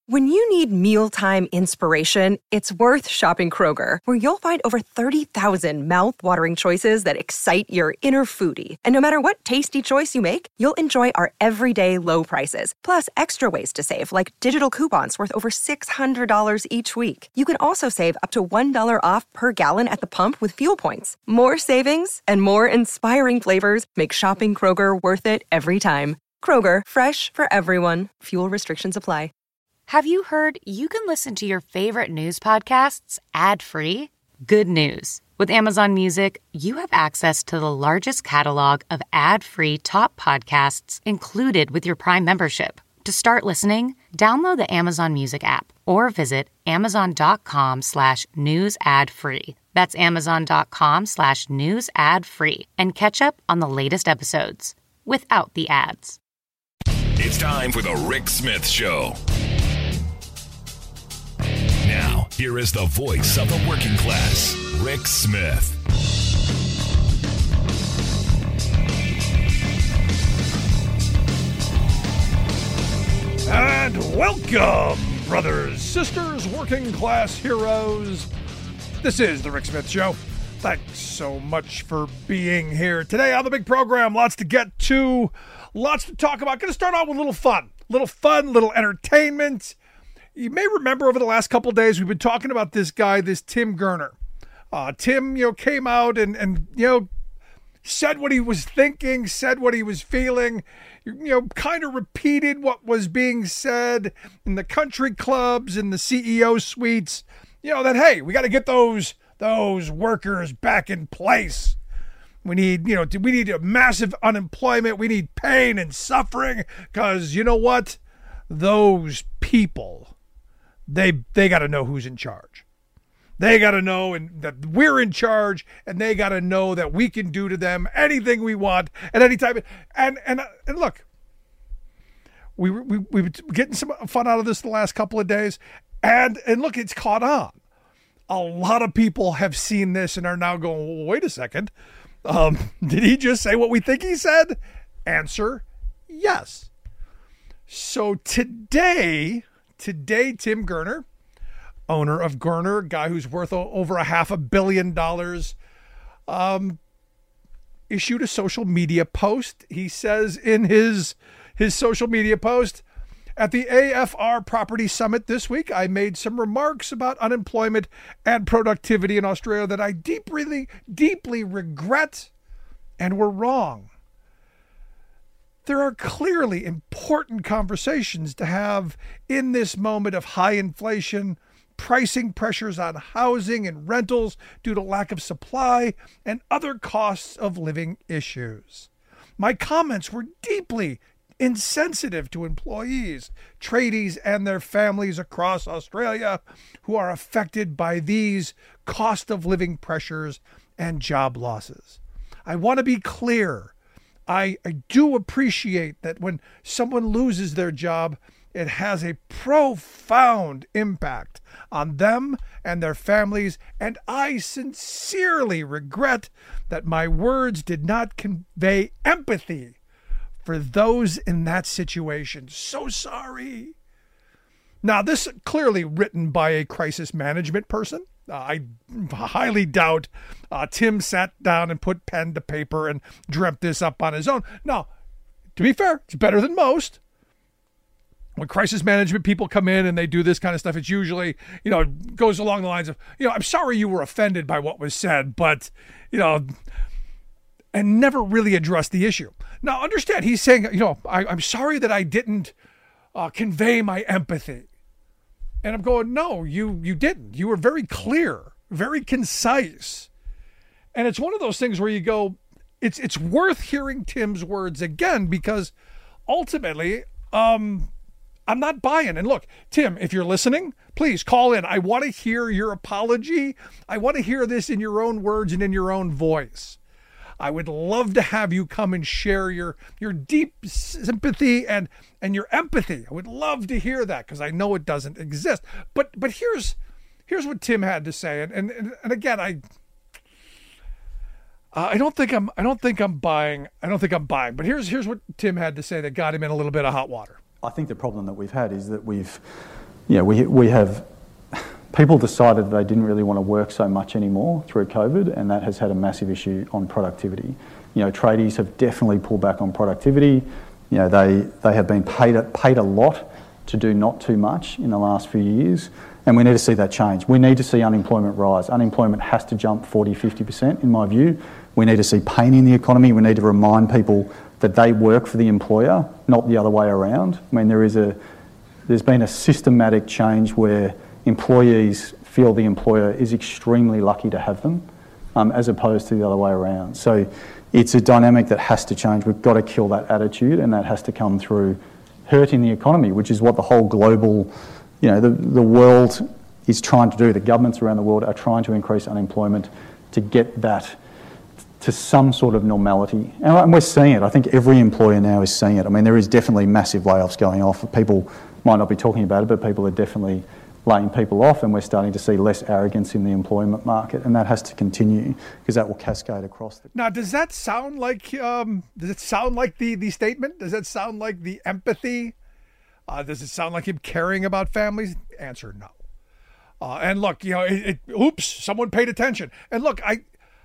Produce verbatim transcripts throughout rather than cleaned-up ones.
When you need mealtime inspiration, it's worth shopping Kroger, where you'll find over thirty thousand mouth-watering choices that excite your inner foodie. And no matter what tasty choice you make, you'll enjoy our everyday low prices, plus extra ways to save, like digital coupons worth over six hundred dollars each week. You can also save up to one dollar off per gallon at the pump with fuel points. More savings and more inspiring flavors make shopping Kroger worth it every time. Kroger, fresh for everyone. Fuel restrictions apply. Have you heard you can listen to your favorite news podcasts ad-free? Good news. With Amazon Music, you have access to the largest catalog of ad-free top podcasts included with your Prime membership. To start listening, download the Amazon Music app or visit amazon.com slash news ad free. That's amazon.com slash news ad free and catch up on the latest episodes without the ads. It's time for the Rick Smith Show. Now, here is the voice of the working class, Rick Smith. And welcome, brothers, sisters, working class heroes. This is the Rick Smith Show. Thanks so much for being here today on the big program. Lots to get to, lots to talk about. Going to start out with a little fun, little fun, little entertainment. You may remember over the last couple days, we've been talking about this guy, this Tim Gurner. Uh, Tim, you know, came out and, and, you know, said what he was thinking, said what he was feeling, you know, kind of repeated what was being said in the country clubs and the C E O suites, you know, that, hey, we got to get those, those workers back in place. We need, you know, we need a massive unemployment. We need pain and suffering because, you know what? Those people, they they got to know who's in charge. They got to know and that we're in charge, and they got to know that we can do to them anything we want at any time. And and and look, we we we were getting some fun out of this the last couple of days, and and look, it's caught on. A lot of people have seen this and are now going, well, wait a second, um, did he just say what we think he said? Answer: yes. So today, today, Tim Gurner, owner of Gurner, guy who's worth over a half a billion dollars, um, issued a social media post. He says in his his social media post, at the A F R Property Summit this week, I made some remarks about unemployment and productivity in Australia that I deeply, deeply regret and were wrong. There are clearly important conversations to have in this moment of high inflation, pricing pressures on housing and rentals due to lack of supply, and other costs of living issues. My comments were deeply insensitive to employees, tradies, and their families across Australia who are affected by these cost of living pressures and job losses. I want to be clear. I, I do appreciate that when someone loses their job, it has a profound impact on them and their families, and I sincerely regret that my words did not convey empathy for those in that situation. So sorry. Now, this is clearly written by a crisis management person. Uh, I highly doubt uh, Tim sat down and put pen to paper and dreamt this up on his own. Now, to be fair, it's better than most. When crisis management people come in and they do this kind of stuff, it's usually, you know, it goes along the lines of, you know, I'm sorry you were offended by what was said, but, you know, and never really address the issue. Now, understand, he's saying, you know, I, I'm sorry that I didn't uh, convey my empathy. And I'm going, no, you you didn't. You were very clear, very concise. And it's one of those things where you go, it's it's worth hearing Tim's words again, because ultimately, um, I'm not buying. And look, Tim, if you're listening, please call in. I want to hear your apology. I want to hear this in your own words and in your own voice. I would love to have you come and share your your deep sympathy and and your empathy. I would love to hear that, because I know it doesn't exist. But but here's here's what Tim had to say. And and and again, I uh, I don't think I'm I don't think I'm buying. I don't think I'm buying. But here's here's what Tim had to say that got him in a little bit of hot water. I think the problem that we've had is that we've you know, we we have people decided that they didn't really want to work so much anymore through COVID, and that has had a massive issue on productivity. You know, tradies have definitely pulled back on productivity. You know, they they have been paid a, paid a lot to do not too much in the last few years, and we need to see that change. We need to see unemployment rise. Unemployment has to jump forty, fifty percent in my view. We need to see pain in the economy. We need to remind people that they work for the employer, not the other way around. I mean, there is a there's been a systematic change where employees feel the employer is extremely lucky to have them, um, as opposed to the other way around. So it's a dynamic that has to change. We've got to kill that attitude, and that has to come through hurting the economy, which is what the whole global, you know, the, the world is trying to do. The governments around the world are trying to increase unemployment to get that to some sort of normality. And we're seeing it. I think every employer now is seeing it. I mean, there is definitely massive layoffs going off. People might not be talking about it, but people are definitely laying people off, and we're starting to see less arrogance in the employment market, and that has to continue because that will cascade across. The- now, does that sound like um, does it sound like the the statement? Does that sound like the empathy? Uh, does it sound like him caring about families? Answer no. Uh, and look, you know, it, it, oops, someone paid attention. And look, I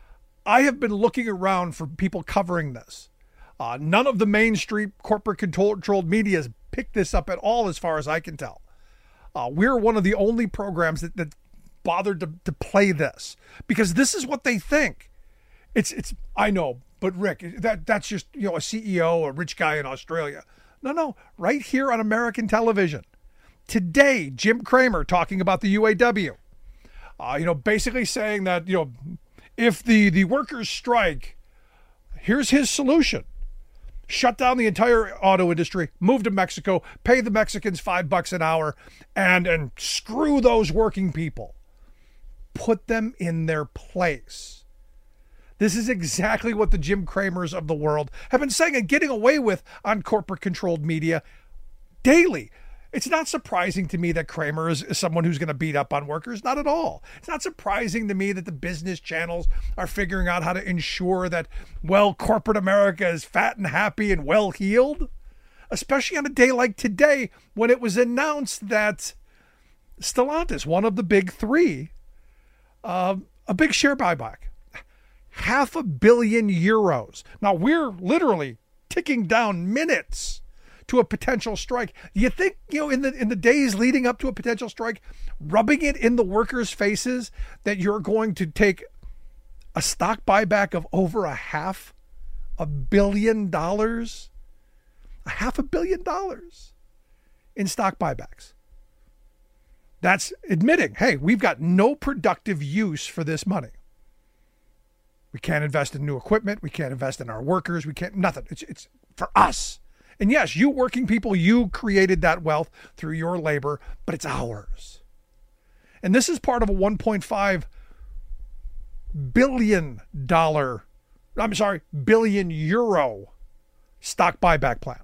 I have been looking around for people covering this. Uh, none of the mainstream corporate controlled media has picked this up at all, as far as I can tell. Uh, we're one of the only programs that, that bothered to, to play this, because this is what they think. It's it's I know, but Rick, that that's just, you know, a C E O, a rich guy in Australia. No, no, right here on American television. Today, Jim Cramer talking about the U A W. Uh, you know, basically saying that, you know, if the, the workers strike, here's his solution. Shut down the entire auto industry, move to Mexico, pay the Mexicans five bucks an hour, and, and screw those working people. Put them in their place. This is exactly what the Jim Cramers of the world have been saying and getting away with on corporate-controlled media daily. It's not surprising to me that Cramer is, is someone who's going to beat up on workers. Not at all. It's not surprising to me that the business channels are figuring out how to ensure that, well, corporate America is fat and happy and well-heeled, especially on a day like today when it was announced that Stellantis, one of the big three, uh, a big share buyback, half a billion euros. Now, we're literally ticking down minutes to a potential strike. You think, you know, in the in the days leading up to a potential strike, rubbing it in the workers' faces that you're going to take a stock buyback of over a half a billion dollars, a half a billion dollars in stock buybacks. That's admitting, hey, we've got no productive use for this money. We can't invest in new equipment. We can't invest in our workers. We can't, nothing. It's it's for us. And yes, you working people, you created that wealth through your labor, but it's ours. And this is part of a one point five billion dollars, I'm sorry, billion euro stock buyback plan.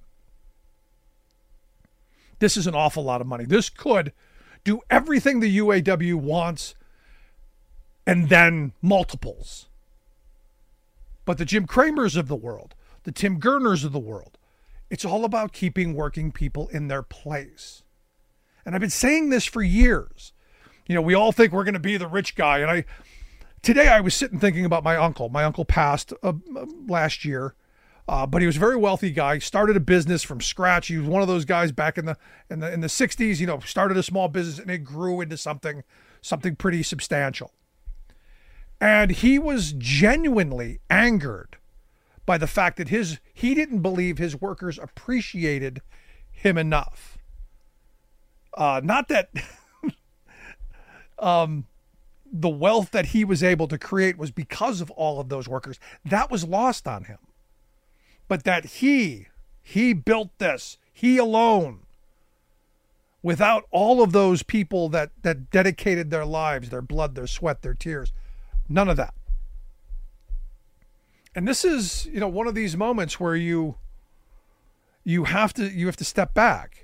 This is an awful lot of money. This could do everything the U A W wants and then multiples. But the Jim Cramers of the world, the Tim Gerners of the world, it's all about keeping working people in their place. And I've been saying this for years. You know, we all think we're going to be the rich guy. And I, today I was sitting thinking about my uncle. My uncle passed uh, last year, uh, but he was a very wealthy guy. Started a business from scratch. He was one of those guys back in the in the in the sixties. You know, started a small business and it grew into something something pretty substantial. And he was genuinely angered by the fact that his he didn't believe his workers appreciated him enough. Uh, not that um, the wealth that he was able to create was because of all of those workers. That was lost on him. But that he, he built this, he alone, without all of those people that, that dedicated their lives, their blood, their sweat, their tears, none of that. And this is, you know, one of these moments where you you have to you have to step back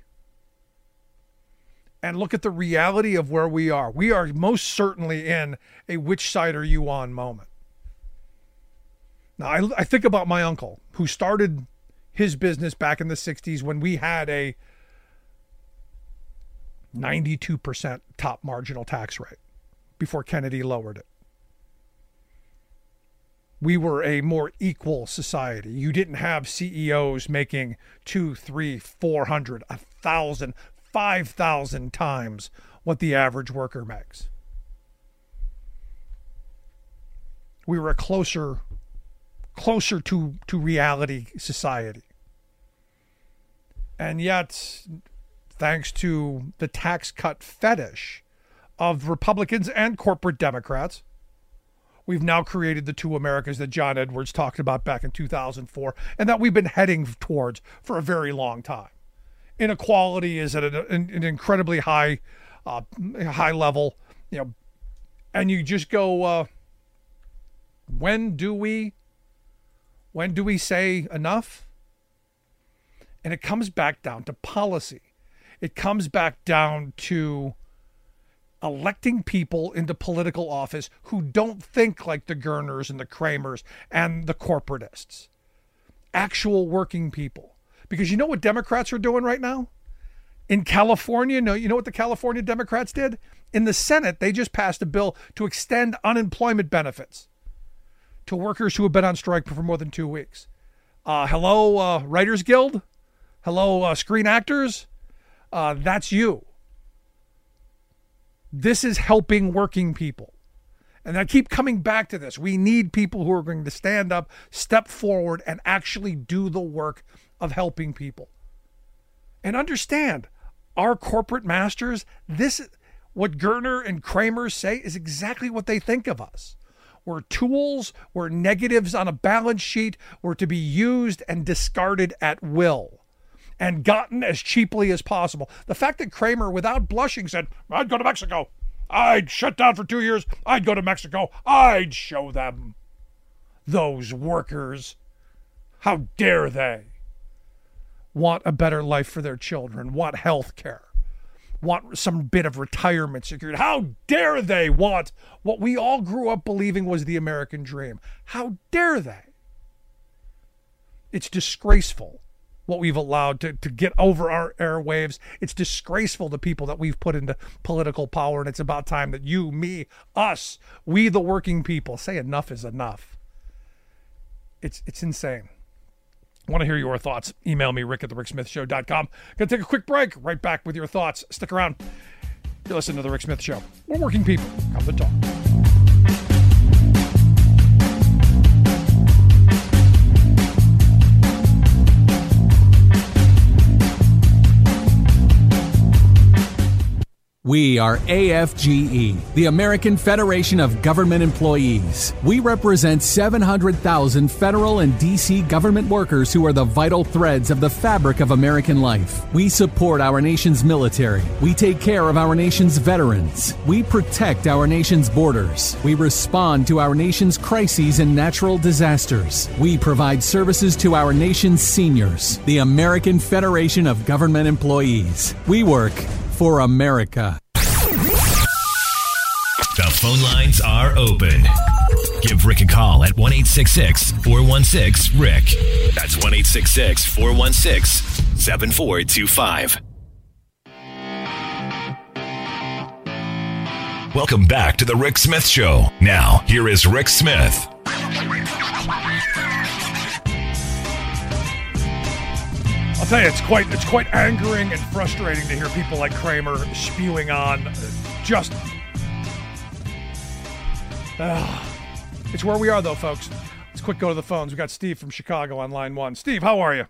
and look at the reality of where we are. We are most certainly in a which side are you on moment. Now, I, I think about my uncle who started his business back in the sixties when we had a ninety-two percent top marginal tax rate before Kennedy lowered it. We were a more equal society. You didn't have C E Os making two, three, four hundred, a thousand, five thousand times what the average worker makes. We were a closer, closer to, to reality society. And yet, thanks to the tax cut fetish of Republicans and corporate Democrats, we've now created the two Americas that John Edwards talked about back in two thousand four and that we've been heading towards for a very long time. Inequality is at an, an incredibly high uh, high level, you know, and you just go, uh, when do we, when do we say enough? And it comes back down to policy. It comes back down to electing people into political office who don't think like the Gerners and the Kramers and the corporatists. Actual working people. Because you know what Democrats are doing right now? In California, no, you know what the California Democrats did? In the Senate, they just passed a bill to extend unemployment benefits to workers who have been on strike for more than two weeks. Uh, hello, uh, Writers Guild? Hello, uh, Screen Actors? Uh, that's you. This is helping working people. And I keep coming back to this. We need people who are going to stand up, step forward, and actually do the work of helping people. And understand, our corporate masters, this, what Gerner and Kramer say is exactly what they think of us. We're tools, we're negatives on a balance sheet, we're to be used and discarded at will and gotten as cheaply as possible. The fact that Kramer, without blushing, said, I'd go to Mexico. I'd shut down for two years. I'd go to Mexico. I'd show them. Those workers. How dare they want a better life for their children, want health care, want some bit of retirement security. How dare they want what we all grew up believing was the American dream? How dare they? It's disgraceful what we've allowed to, to get over our airwaves. It's disgraceful to people that we've put into political power, and it's about time that you, me, us, we the working people say enough is enough. It's it's insane. I want to hear your thoughts. Email me, rick at the rick smith show dot com. Gonna take a quick break. Right back with your thoughts. Stick around. You're listening to The Rick Smith Show. We're working people. Come to talk. We are A F G E, the American Federation of Government Employees. We represent seven hundred thousand federal and D C government workers who are the vital threads of the fabric of American life. We support our nation's military. We take care of our nation's veterans. We protect our nation's borders. We respond to our nation's crises and natural disasters. We provide services to our nation's seniors. The American Federation of Government Employees. We work for America. The phone lines are open. Give Rick a call at one eight six six, four one six, R I C. That's one eight six six, four one six, seven four two five. Welcome back to The Rick Smith Show. Now, here is Rick Smith. I'll tell you, it's quite it's quite angering and frustrating to hear people like Kramer spewing on just... Uh, it's where we are, though, folks. Let's quick go to the phones. We've got Steve from Chicago on line one. Steve, how are you?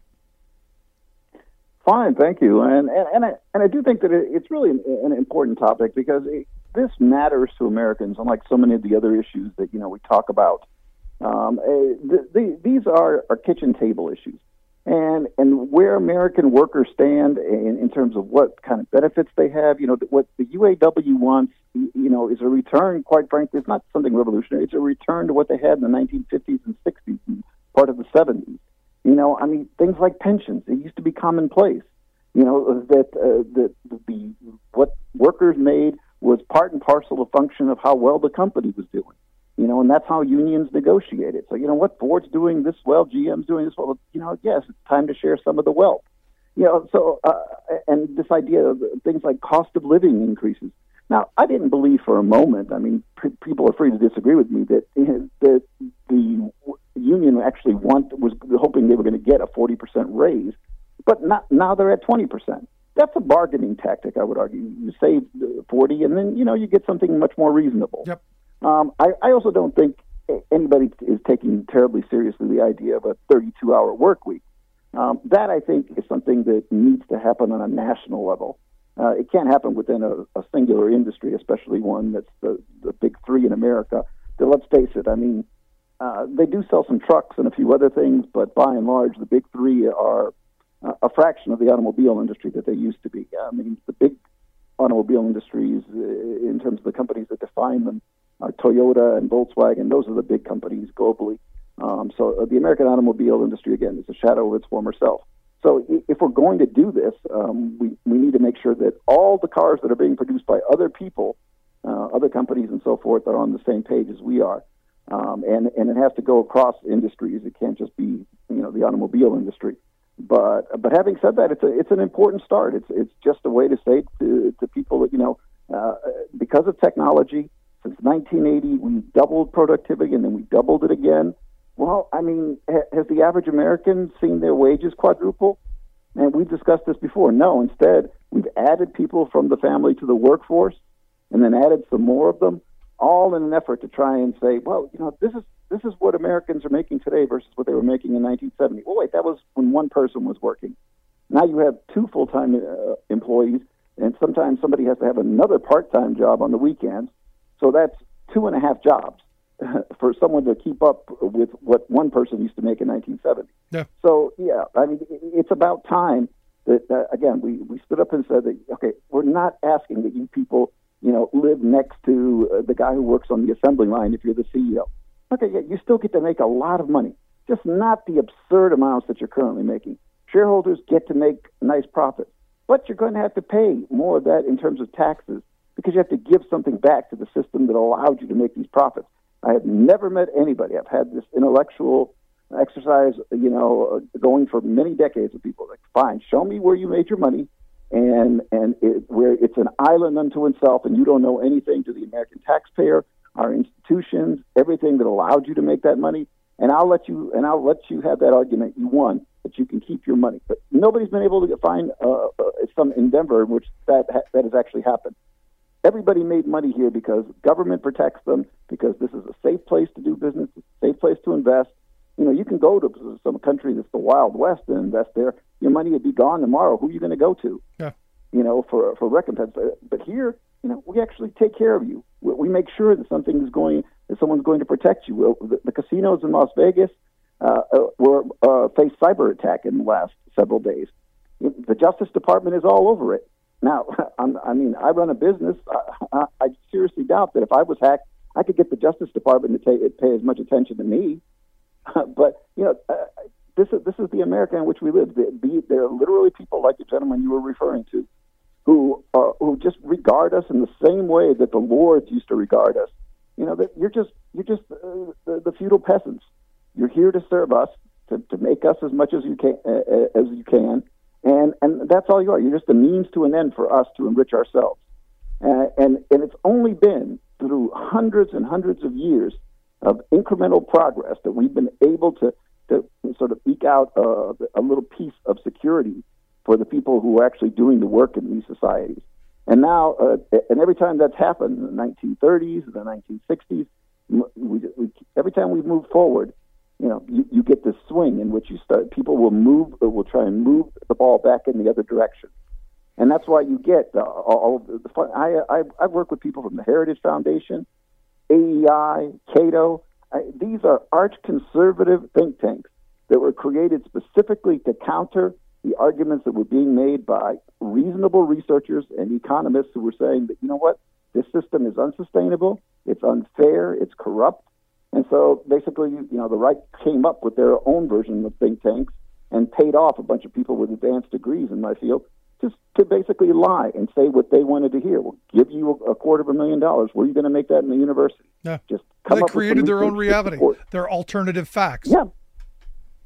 Fine, thank you. And and, and, I, and I do think that it, it's really an, an important topic because it, this matters to Americans, unlike so many of the other issues that, you know, we talk about. Um, the, the, these are, are kitchen table issues. And and where American workers stand in, in terms of what kind of benefits they have, you know, what the U A W wants, you know, is a return, quite frankly, it's not something revolutionary. It's a return to what they had in the nineteen fifties and sixties and part of the seventies. You know, I mean, things like pensions, it used to be commonplace. You know, that, uh, that the what workers made was part and parcel a function of how well the company was doing. You know, and that's how unions negotiated. So, you know what, Ford's doing this well, G M's doing this well. You know, yes, it's time to share some of the wealth. You know, so, uh, and this idea of things like cost of living increases. Now, I didn't believe for a moment, I mean, p- people are free to disagree with me, that, that the union actually want, was hoping they were going to get a forty percent raise, but not, now they're at twenty percent. That's a bargaining tactic, I would argue. You save forty, and then, you know, you get something much more reasonable. Yep. Um, I, I also don't think anybody is taking terribly seriously the idea of a thirty-two hour work week. Um, that, I think, is something that needs to happen on a national level. Uh, it can't happen within a, a singular industry, especially one that's the, the big three in America. So let's face it, I mean, uh, they do sell some trucks and a few other things, but by and large, the big three are uh, a fraction of the automobile industry that they used to be. I mean, the big automobile industries, uh, in terms of the companies that define them, are Toyota and Volkswagen. Those are the big companies globally. Um, so uh, the American automobile industry, again, is a shadow of its former self. So if we're going to do this, um, we, we need to make sure that all the cars that are being produced by other people, uh, other companies and so forth, are on the same page as we are. Um, and, and it has to go across industries. It can't just be, you know, the automobile industry. But but having said that, it's a, it's an important start. It's it's just a way to say to, to people that, you know, uh, because of technology, since nineteen eighty, we doubled productivity and then we doubled it again. Well, I mean, ha- has the average American seen their wages quadruple? And we've discussed this before. No, instead, we've added people from the family to the workforce and then added some more of them, all in an effort to try and say, well, you know, this is this is what Americans are making today versus what they were making in nineteen seventy. Well, wait, that was when one person was working. Now you have two full-time uh, employees, and sometimes somebody has to have another part-time job on the weekends. So that's two and a half jobs for someone to keep up with what one person used to make in nineteen seventy. Yeah. So, yeah, I mean, it's about time that, uh, again, we, we stood up and said that, okay, we're not asking that you people, you know, live next to uh, the guy who works on the assembly line if you're the C E O. Okay, yeah, you still get to make a lot of money, just not the absurd amounts that you're currently making. Shareholders get to make nice profits, but you're going to have to pay more of that in terms of taxes because you have to give something back to the system that allowed you to make these profits. I have never met anybody. I've had this intellectual exercise, you know, uh, going for many decades with people. Like, fine, show me where you made your money, and and it, where it's an island unto itself, and you don't know anything to the American taxpayer, our institutions, everything that allowed you to make that money, and I'll let you and I'll let you have that argument. You won, but you can keep your money. But nobody's been able to find uh, uh, some endeavor in which that ha- that has actually happened. Everybody made money here because government protects them, because this is a safe place to do business, it's a safe place to invest. You know, you can go to some country that's the Wild West and invest there. Your money would be gone tomorrow. Who are you going to go to? Yeah. You know, for for recompense. But here, you know, we actually take care of you. We, we make sure that something is going, that someone's going to protect you. The, the casinos in Las Vegas uh, were uh, faced cyber attack in the last several days. The Justice Department is all over it. Now, I'm, I mean, I run a business. I, I, I seriously doubt that if I was hacked, I could get the Justice Department to take, pay as much attention to me. But, you know, uh, this is this is the America in which we live. There are literally people like the gentleman you were referring to who uh, who just regard us in the same way that the lords used to regard us. You know, that you're just you're just uh, the, the feudal peasants. You're here to serve us, to, to make us as much as you can, uh, as you can. And and that's all you are. You're just a means to an end for us to enrich ourselves. Uh, and and it's only been through hundreds and hundreds of years of incremental progress that we've been able to, to sort of eke out uh, a little piece of security for the people who are actually doing the work in these societies. And now, uh, and every time that's happened, in the nineteen thirties, the nineteen sixties, we, we, every time we've moved forward, you know, you, you get this swing in which you start, people will move, or will try and move the ball back in the other direction. And that's why you get uh, all of the, the fun. I, I, I've worked with people from the Heritage Foundation, A E I, Cato. I, these are arch-conservative think tanks that were created specifically to counter the arguments that were being made by reasonable researchers and economists who were saying that, you know what, this system is unsustainable, it's unfair, it's corrupt. And so basically, you know, the right came up with their own version of think tanks and paid off a bunch of people with advanced degrees in my field just to basically lie and say what they wanted to hear. We'll give you a quarter of a million dollars. Where are you going to make that in the university? Yeah. Just come they up created with their own reality, support. their alternative facts. Yeah.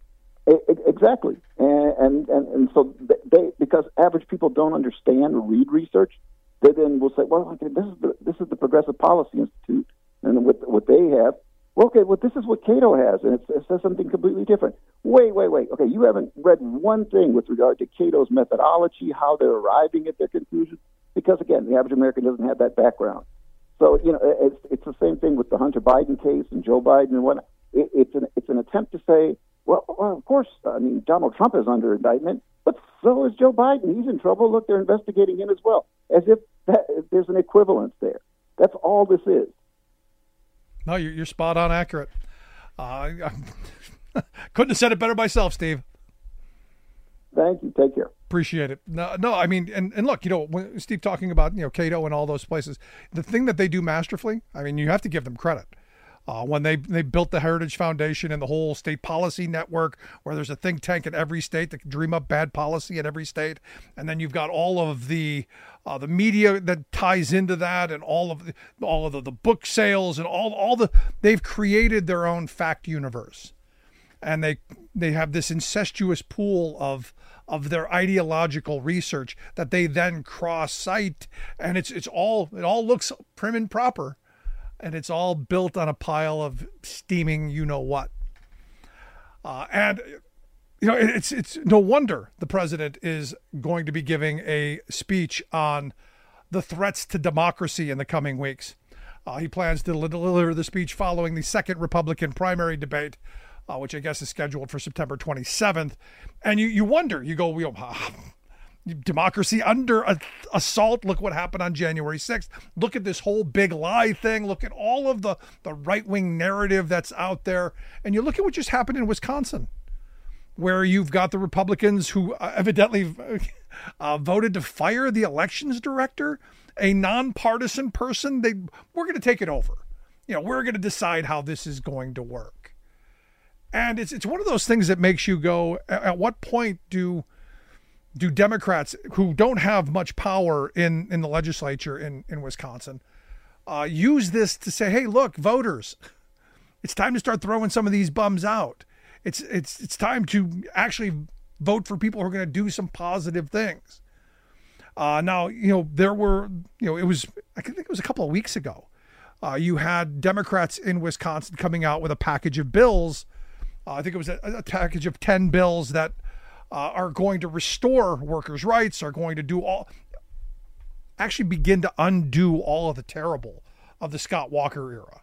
Exactly, and and and, and so they because average people don't understand or read research, they then will say, well, okay, this is the this is the Progressive Policy Institute, and what what they have. Well, okay, well, this is what Cato has, and it, it says something completely different. Wait, wait, wait. Okay, you haven't read one thing with regard to Cato's methodology, how they're arriving at their conclusions, because again, the average American doesn't have that background. So you know, it's it's the same thing with the Hunter Biden case and Joe Biden and whatnot. It, it's an it's an attempt to say, well, well, of course, I mean, Donald Trump is under indictment, but so is Joe Biden. He's in trouble. Look, they're investigating him as well, as if that, there's an equivalence there. That's all this is. No, you're, you're spot on accurate. Uh, I couldn't have said it better myself, Steve. Thank you. Take care. Appreciate it. No, no, I mean, and, and look, you know, when Steve talking about, you know, Cato and all those places, the thing that they do masterfully, I mean, you have to give them credit. Uh, when they, they built the Heritage Foundation and the whole state policy network, where there's a think tank in every state that can dream up bad policy in every state, and then you've got all of the uh, the media that ties into that, and all of the, all of the, the book sales, and all all the they've created their own fact universe, and they they have this incestuous pool of of their ideological research that they then cross site, and it's it's all it all looks prim and proper. And it's all built on a pile of steaming, you know what. Uh, and, you know, it's it's no wonder the president is going to be giving a speech on the threats to democracy in the coming weeks. Uh, he plans to deliver the speech following the second Republican primary debate, uh, which I guess is scheduled for September twenty-seventh. And you, you wonder, you go, you know, democracy under assault. Look what happened on January sixth. Look at this whole big lie thing. Look at all of the, the right-wing narrative that's out there. And you look at what just happened in Wisconsin, where you've got the Republicans who evidently uh, voted to fire the elections director, a nonpartisan person. They we're going to take it over. You know, we're going to decide how this is going to work. And it's it's one of those things that makes you go, at what point do Do Democrats who don't have much power in, in the legislature in, in Wisconsin uh, use this to say, hey, look, voters, it's time to start throwing some of these bums out. It's it's it's time to actually vote for people who are going to do some positive things. Uh, now, you know, there were, you know, it was, I think it was a couple of weeks ago. Uh, you had Democrats in Wisconsin coming out with a package of bills. Uh, I think it was a, a package of ten bills that Uh, are going to restore workers' rights, are going to do all, actually begin to undo all of the terrible of the Scott Walker era.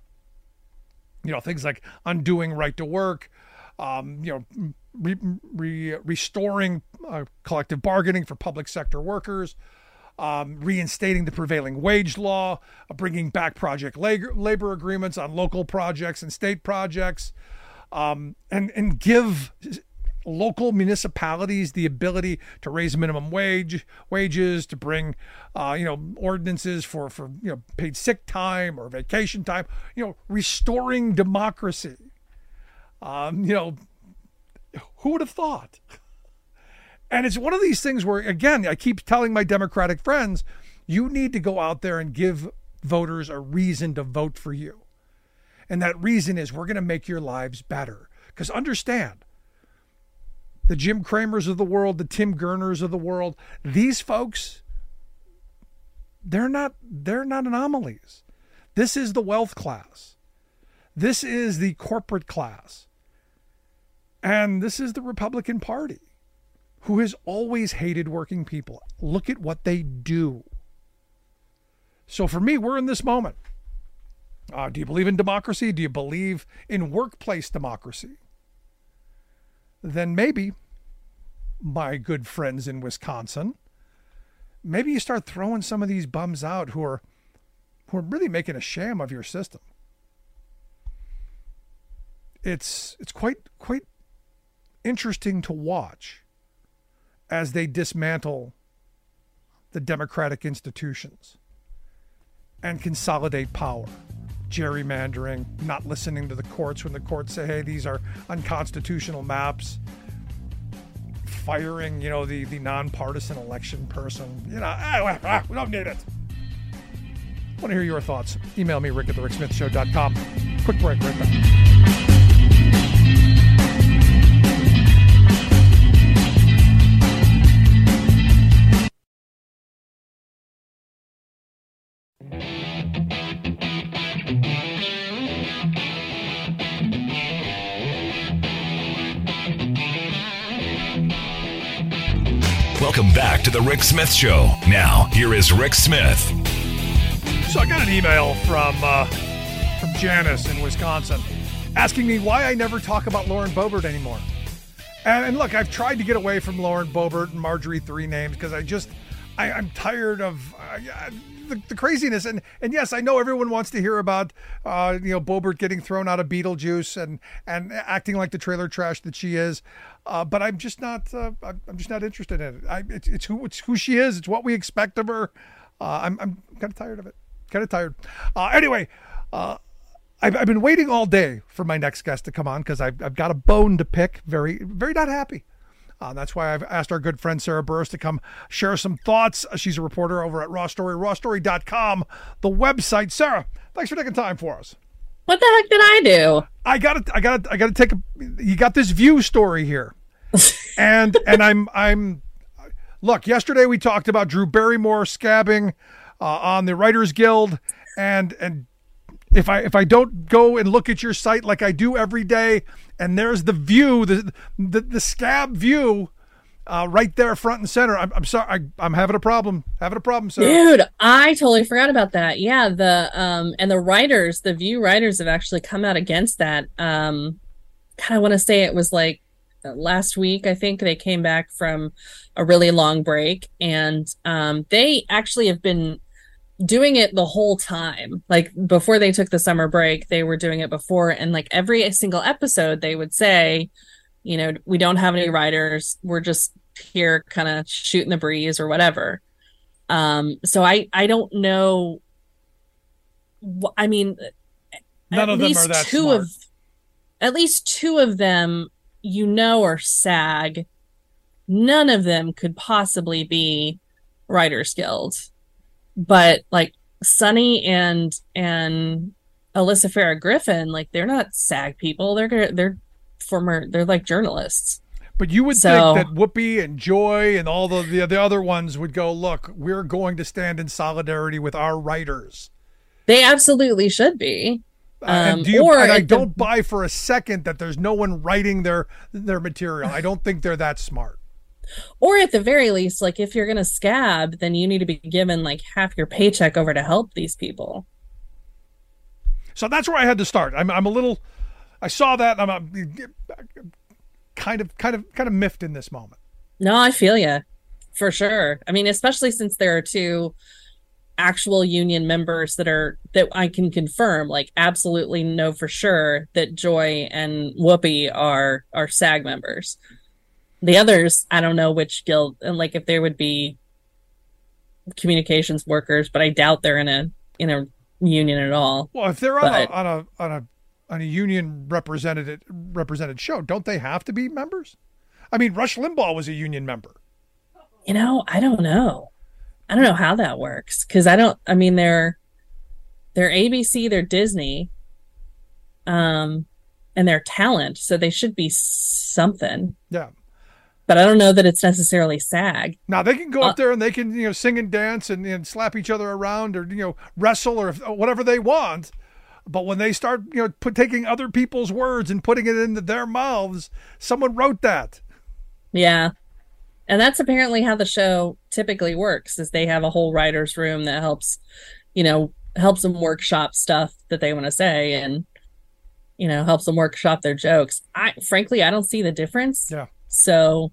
You know, things like undoing right to work, um, you know, re, re, restoring uh, collective bargaining for public sector workers, um, reinstating the prevailing wage law, uh, bringing back project labor, labor agreements on local projects and state projects, um, and, and give local municipalities the ability to raise minimum wage wages, to bring, uh, you know, ordinances for, for, you know, paid sick time or vacation time, you know, restoring democracy. Um, you know, who would have thought? And it's one of these things where, again, I keep telling my Democratic friends, you need to go out there and give voters a reason to vote for you. And that reason is we're going to make your lives better. Because understand, the Jim Cramers of the world, the Tim Gerners of the world, these folks, they're not, they're not anomalies. This is the wealth class. This is the corporate class. And this is the Republican Party, who has always hated working people. Look at what they do. So for me, we're in this moment. Uh, do you believe in democracy? Do you believe in workplace democracy? Then maybe, my good friends in Wisconsin, maybe you start throwing some of these bums out who are who are really making a sham of your system. It's it's quite quite interesting to watch as they dismantle the democratic institutions and consolidate power. Gerrymandering, not listening to the courts when the courts say, hey, these are unconstitutional maps, firing, you know, the, the nonpartisan election person. You know, ah, ah, we don't need it. I want to hear your thoughts. Email me, rick at the rick smith show dot com. Quick break, right back. Welcome back to the Rick Smith Show. Now, here is Rick Smith. So I got an email from uh, from Janice in Wisconsin asking me why I never talk about Lauren Boebert anymore. And, and look, I've tried to get away from Lauren Boebert and Marjorie Three Names because I just, I, I'm tired of uh, the, the craziness. And, and yes, I know everyone wants to hear about, uh, you know, Boebert getting thrown out of Beetlejuice and, and acting like the trailer trash that she is. Uh, but I'm just not, uh, I'm just not interested in it. I, it's, it's who, it's who she is. It's what we expect of her. Uh, I'm, I'm kind of tired of it. Kind of tired. Uh, anyway, uh, I've, I've been waiting all day for my next guest to come on because I've, I've got a bone to pick. Very, very not happy. Uh, that's why I've asked our good friend Sarah Burris to come share some thoughts. She's a reporter over at Raw Story, raw story dot com, the website. Sarah, thanks for taking time for us. What the heck did I do? I got to, I got to, I got to take a. You got this View story here, and and I'm I'm. Look, yesterday we talked about Drew Barrymore scabbing uh, on the Writers Guild, and and. If I if I don't go and look at your site like I do every day, and there's the View, the the, the scab View, uh, right there, front and center. I'm, I'm sorry, I, I'm having a problem. Having a problem, Sarah. Dude, I totally forgot about that. Yeah, the um and the writers, the View writers have actually come out against that. Um, God, I want to say it was like last week. I think they came back from a really long break, and um, they actually have been doing it the whole time. Like before they took the summer break, they were doing it before, and like every single episode they would say, you know, we don't have any writers, we're just here kind of shooting the breeze or whatever. Um so I I don't know. I mean, none of them are that two smart. of at least two of them, you know, are SAG. None of them could possibly be Writers Guild. But like Sunny and and Alyssa Farah Griffin, like they're not SAG people. They're they're former. They're like journalists. But you would so, think that Whoopi and Joy and all the, the the other ones would go, look, we're going to stand in solidarity with our writers. They absolutely should be. Um, and do you, or and I the, don't buy for a second that there's no one writing their their material. I don't think they're that smart. Or at the very least, like if you're going to scab, then you need to be given like half your paycheck over to help these people. So that's where I had to start. I'm I'm a little, I saw that and I'm a, kind of kind of kind of miffed in this moment. No, I feel you for sure. I mean, especially since there are two actual union members that are that I can confirm, like absolutely know for sure that Joy and Whoopi are are SAG members. The others, I don't know which guild, and like if they would be communications workers, but I doubt they're in a in a union at all. Well, if they're on but, a on a on a on a union represented represented show, don't they have to be members? I mean, Rush Limbaugh was a union member. You know, I don't know. I don't know how that works because I don't. I mean, they're they're A B C, they're Disney, um, and they're talent, so they should be something. Yeah. But I don't know that it's necessarily SAG. Now they can go uh, up there and they can, you know, sing and dance and, and slap each other around or, you know, wrestle or whatever they want. But when they start, you know, put, taking other people's words and putting it into their mouths, someone wrote that. Yeah. And that's apparently how the show typically works, is they have a whole writer's room that helps, you know, helps them workshop stuff that they want to say and, you know, helps them workshop their jokes. I frankly, I don't see the difference. Yeah. So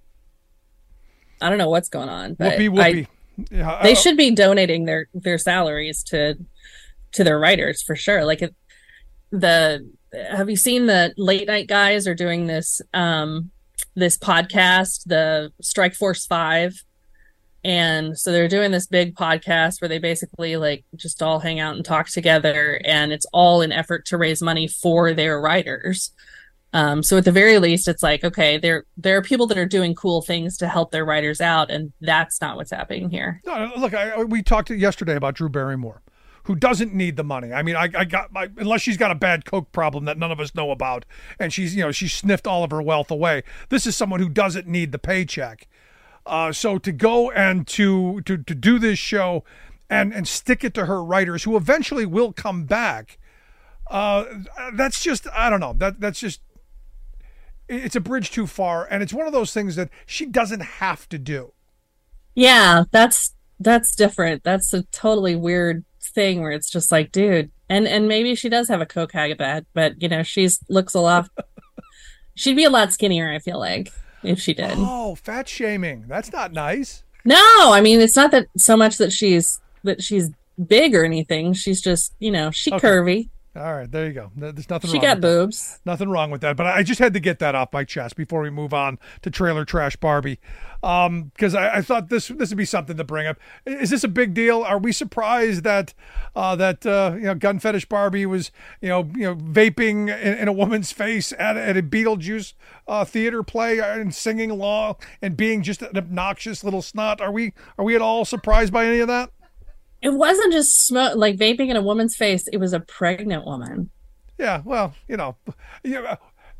I don't know what's going on, but whoopee, whoopee. I, yeah, they I, should be donating their, their salaries to, to their writers for sure. Like it, the, have you seen the late night guys are doing this, um, this podcast, the Strike Force Five. And so they're doing this big podcast where they basically like just all hang out and talk together, and it's all an effort to raise money for their writers. Um, so at the very least, it's like, okay, there there are people that are doing cool things to help their writers out, and that's not what's happening here. No, look, I, we talked yesterday about Drew Barrymore, who doesn't need the money. I mean, I, I got my, unless she's got a bad coke problem that none of us know about, and she's, you know, she sniffed all of her wealth away. This is someone who doesn't need the paycheck. Uh, so to go and to, to, to do this show and and stick it to her writers, who eventually will come back. Uh, that's just, I don't know. That that's just, it's a bridge too far, and it's one of those things that she doesn't have to do. Yeah, that's that's different. That's a totally weird thing where it's just like, dude, and and maybe she does have a coke habit, but you know, she's looks a lot. She'd be a lot skinnier, I feel like, if she did. Oh, fat shaming. That's not nice. No, I mean, it's not that so much that she's that she's big or anything. She's just, you know, she Okay. curvy. All right, there you go. There's nothing She wrong got with that. boobs. Nothing wrong with that, but I just had to get that off my chest before we move on to Trailer Trash Barbie, because um, I, I thought this this would be something to bring up. Is this a big deal? Are we surprised that uh, that uh, you know, Gun Fetish Barbie was you know you know vaping in, in a woman's face at, at a Beetlejuice uh, theater play and singing along and being just an obnoxious little snot? Are we are we at all surprised by any of that? It wasn't just smoke, like vaping in a woman's face. It was a pregnant woman. Yeah, well, you know, you know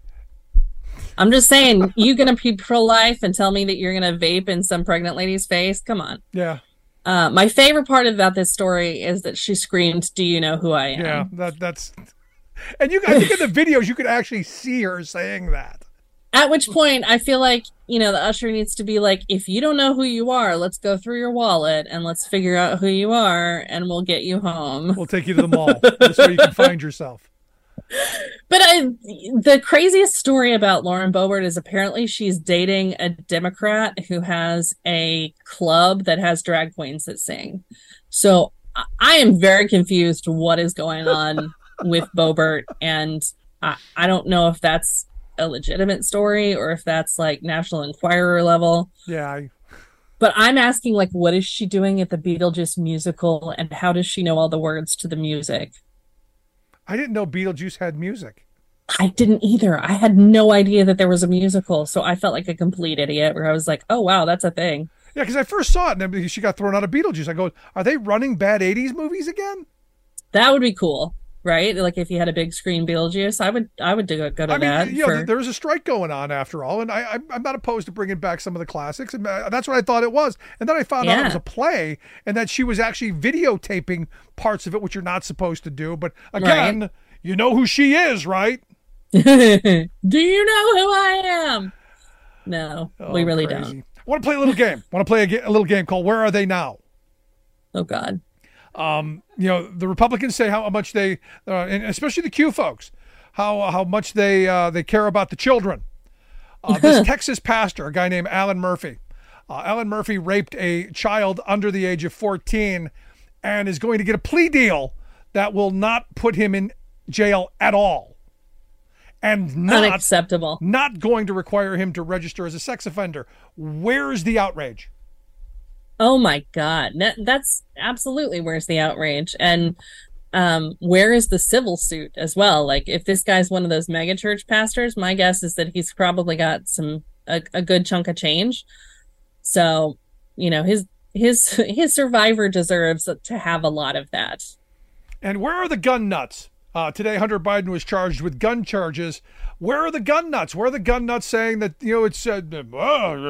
I'm just saying, you gonna be pro-life and tell me that you're gonna vape in some pregnant lady's face? Come on. yeah. Uh, my favorite part about this story is that she screamed, "Do you know who I am?" Yeah, that that's, and you. I think in the videos you could actually see her saying that. At which point, I feel like, you know, the usher needs to be like, if you don't know who you are, let's go through your wallet and let's figure out who you are, and we'll get you home. We'll take you to the mall. This way you can find yourself. But I, the craziest story about Lauren Boebert is apparently she's dating a Democrat who has a club that has drag queens that sing. So I- I am very confused what is going on with Boebert, and I, I don't know if that's a legitimate story or if that's like National Enquirer level. Yeah. I, But I'm asking, like, what is she doing at the Beetlejuice musical, and how does she know all the words to the music? I didn't know Beetlejuice had music. I didn't either. I had no idea that there was a musical, so I felt like a complete idiot where I was like, oh, wow, that's a thing. Yeah, because I first saw it and then she got thrown out of Beetlejuice. I go, are they running bad eighties movies again? That would be cool, right? Like if you had a big screen Beetlejuice, I would I would go, go to I mean, that. you know, for... there was a strike going on after all, and I, I, I'm not opposed to bringing back some of the classics, and uh, that's what I thought it was. And then I found out it Yeah. was a play, and that she was actually videotaping parts of it, which you're not supposed to do. But again, Right. you know who she is, right? Do you know who I am? No, we Oh, really crazy. don't. I want to play a little game. I want to play a, ga- a little game called Where Are They Now? Oh, God. Um, you know, the Republicans say how much they, uh, and especially the Q folks, how how much they uh, they care about the children. Uh, this Texas pastor, a guy named Alan Murphy, uh, Alan Murphy raped a child under the age of fourteen, and is going to get a plea deal that will not put him in jail at all, and not Unacceptable. not going to require him to register as a sex offender. Where's the outrage? Oh my God. That, that's absolutely where's the outrage. And um, where is the civil suit as well? Like if this guy's one of those mega church pastors, my guess is that he's probably got some a, a good chunk of change. So, you know, his his his survivor deserves to have a lot of that. And where are the gun nuts? Uh, today, Hunter Biden was charged with gun charges. Where are the gun nuts? Where are the gun nuts saying that, you know, it's, uh, uh,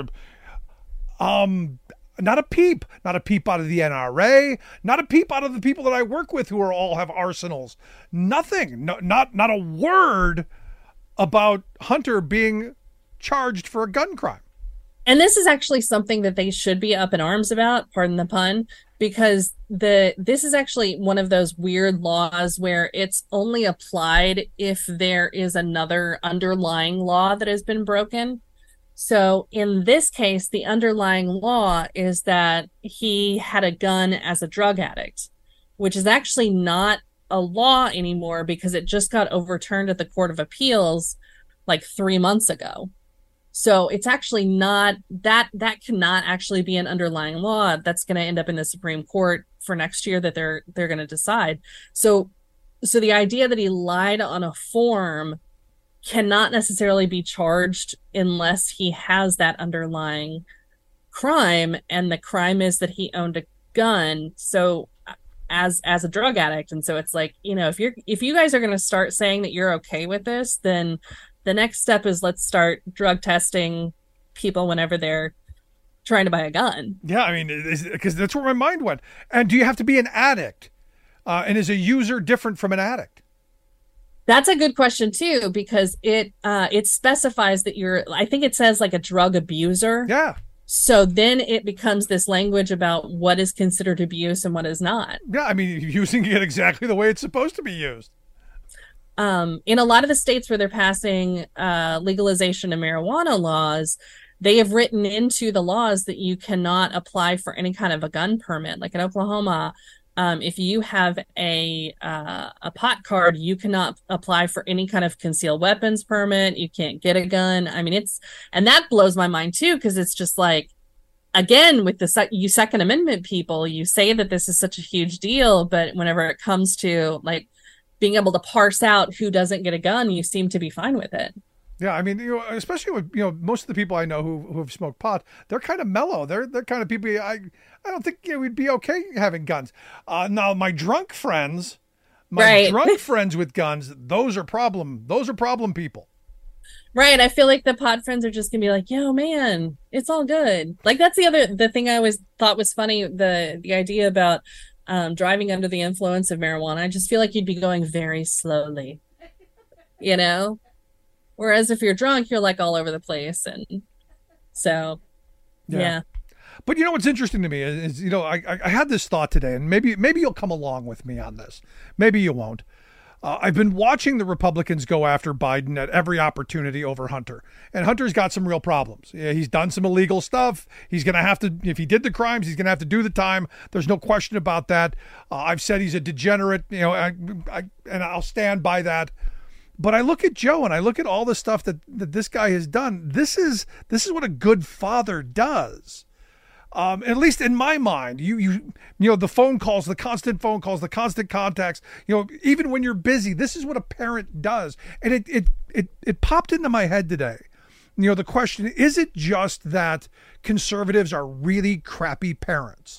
um, not a peep, not a peep out of the N R A, not a peep out of the people that I work with who are all have arsenals. Nothing, no, not, not a word about Hunter being charged for a gun crime. And this is actually something that they should be up in arms about, pardon the pun, because the this is actually one of those weird laws where it's only applied if there is another underlying law that has been broken. So in this case, the underlying law is that he had a gun as a drug addict, which is actually not a law anymore because it just got overturned at the Court of Appeals like three months ago. So it's actually not that that cannot actually be an underlying law that's going to end up in the Supreme Court for next year that they're they're going to decide. So so the idea that he lied on a form cannot necessarily be charged unless he has that underlying crime, and the crime is that he owned a gun. So as as a drug addict, and so it's like, you know, if you're if you guys are going to start saying that you're okay with this, then the next step is let's start drug testing people whenever they're trying to buy a gun. Yeah, I mean, because that's where my mind went. And do you have to be an addict? Uh, and is a user different from an addict? That's a good question too, because it uh, it specifies that you're, I think it says like a drug abuser. Yeah. So then it becomes this language about what is considered abuse and what is not. Yeah, I mean, using it exactly the way it's supposed to be used. Um, in a lot of the states where they're passing uh, legalization of marijuana laws, they have written into the laws that you cannot apply for any kind of a gun permit. Like in Oklahoma, Um, if you have a uh, a pot card, you cannot apply for any kind of concealed weapons permit. You can't get a gun. I mean, it's, and that blows my mind too, because it's just like, again, with the sec- you Second Amendment people, you say that this is such a huge deal, but whenever it comes to like being able to parse out who doesn't get a gun, you seem to be fine with it. Yeah, I mean, you know, especially with, you know, most of the people I know who who have smoked pot, they're kind of mellow. They're they're kind of people I I don't think, you know, we'd be okay having guns. Uh, now my drunk friends, my right. drunk friends with guns, those are problem. Those are problem people. Right. I feel like the pot friends are just gonna be like, yo, man, it's all good. Like that's the other the thing I always thought was funny, the the idea about um, driving under the influence of marijuana. I just feel like you'd be going very slowly, you know. Whereas if you're drunk, you're like all over the place. And so, yeah. yeah. But you know, what's interesting to me is, is you know, I, I had this thought today, and maybe, maybe you'll come along with me on this. Maybe you won't. Uh, I've been watching the Republicans go after Biden at every opportunity over Hunter. And Hunter's got some real problems. Yeah, he's done some illegal stuff. He's going to have to, if he did the crimes, he's going to have to do the time. There's no question about that. Uh, I've said he's a degenerate, you know, I, I, and I'll stand by that. But I look at Joe and I look at all the stuff that, that this guy has done. This is this is what a good father does. Um, at least in my mind, you you you know, the phone calls, the constant phone calls, the constant contacts. You know, even when you're busy, this is what a parent does. And it it it it popped into my head today. You know, the question, is it just that conservatives are really crappy parents?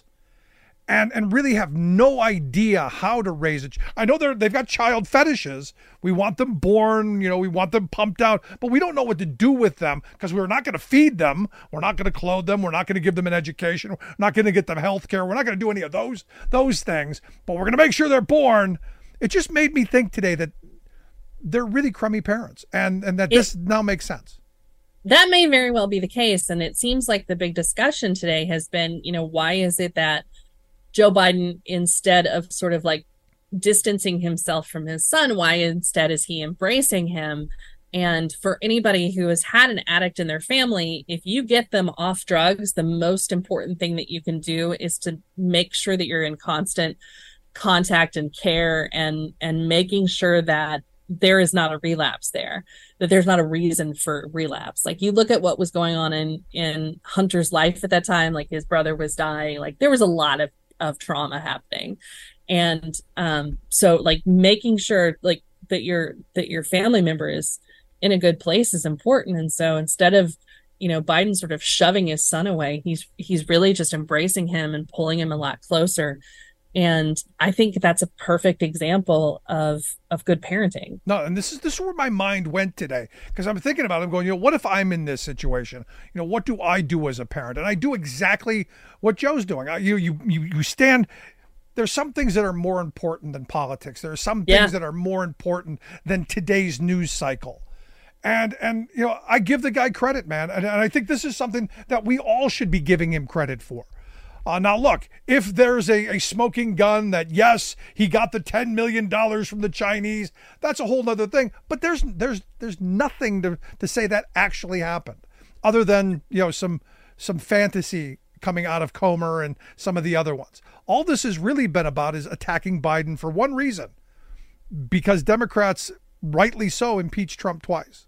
And and really have no idea how to raise it. I know they're they've got child fetishes. We want them born, you know, we want them pumped out, but we don't know what to do with them because we're not going to feed them. We're not going to clothe them. We're not going to give them an education. We're not going to get them health care. We're not going to do any of those those things, but we're going to make sure they're born. It just made me think today that they're really crummy parents and, and that it, this now makes sense. That may very well be the case. And it seems like the big discussion today has been, you know, why is it that Joe Biden, instead of sort of like distancing himself from his son, why instead is he embracing him? And for anybody who has had an addict in their family, if you get them off drugs, the most important thing that you can do is to make sure that you're in constant contact and care and and making sure that there is not a relapse there, that there's not a reason for relapse. Like you look at what was going on in, in Hunter's life at that time, like his brother was dying, like there was a lot of of trauma happening. And um, so like making sure like that your, that your family member is in a good place is important. And so instead of, you know, Biden sort of shoving his son away, he's, he's really just embracing him and pulling him a lot closer. And I think that's a perfect example of, of good parenting. No, and this is this is where my mind went today, because I'm thinking about it. I'm going, you know, what if I'm in this situation? You know, what do I do as a parent? And I do exactly what Joe's doing. I, you you you you stand. There's some things that are more important than politics. There are some things yeah. that are more important than today's news cycle. And, and you know, I give the guy credit, man. And, and I think this is something that we all should be giving him credit for. Uh, now, look, if there's a, a smoking gun that, yes, he got the ten million dollars from the Chinese, that's a whole nother thing. But there's there's there's nothing to, to say that actually happened other than, you know, some some fantasy coming out of Comer and some of the other ones. All this has really been about is attacking Biden for one reason, because Democrats, rightly so, impeached Trump twice.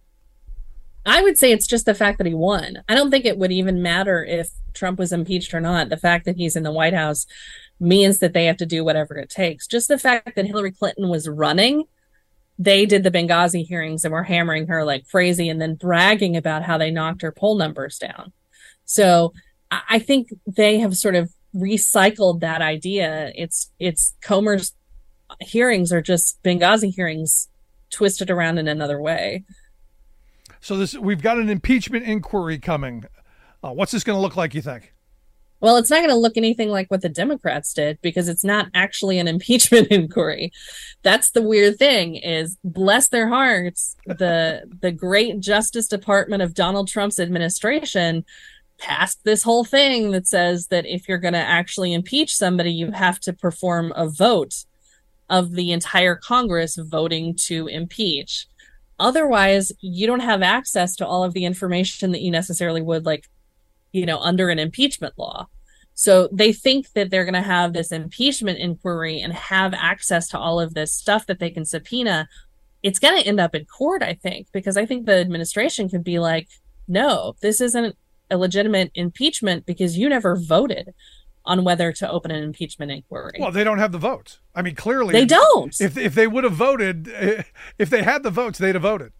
I would say it's just the fact that he won. I don't think it would even matter if Trump was impeached or not. The fact that he's in the White House means that they have to do whatever it takes. Just the fact that Hillary Clinton was running, they did the Benghazi hearings and were hammering her like crazy and then bragging about how they knocked her poll numbers down. So I think they have sort of recycled that idea. It's it's Comer's hearings are just Benghazi hearings twisted around in another way. So this, we've got an impeachment inquiry coming. Uh, what's this going to look like, you think? Well, it's not going to look anything like what the Democrats did because it's not actually an impeachment inquiry. That's the weird thing is, bless their hearts, the the great Justice Department of Donald Trump's administration passed this whole thing that says that if you're going to actually impeach somebody, you have to perform a vote of the entire Congress voting to impeach. Otherwise, you don't have access to all of the information that you necessarily would, like, you know, under an impeachment law. So they think that they're going to have this impeachment inquiry and have access to all of this stuff that they can subpoena. It's going to end up in court, I think, because I think the administration could be like, no, this isn't a legitimate impeachment because you never voted on whether to open an impeachment inquiry. Well, they don't have the votes. I mean, clearly they don't. If if they would have voted, if they had the votes, they'd have voted.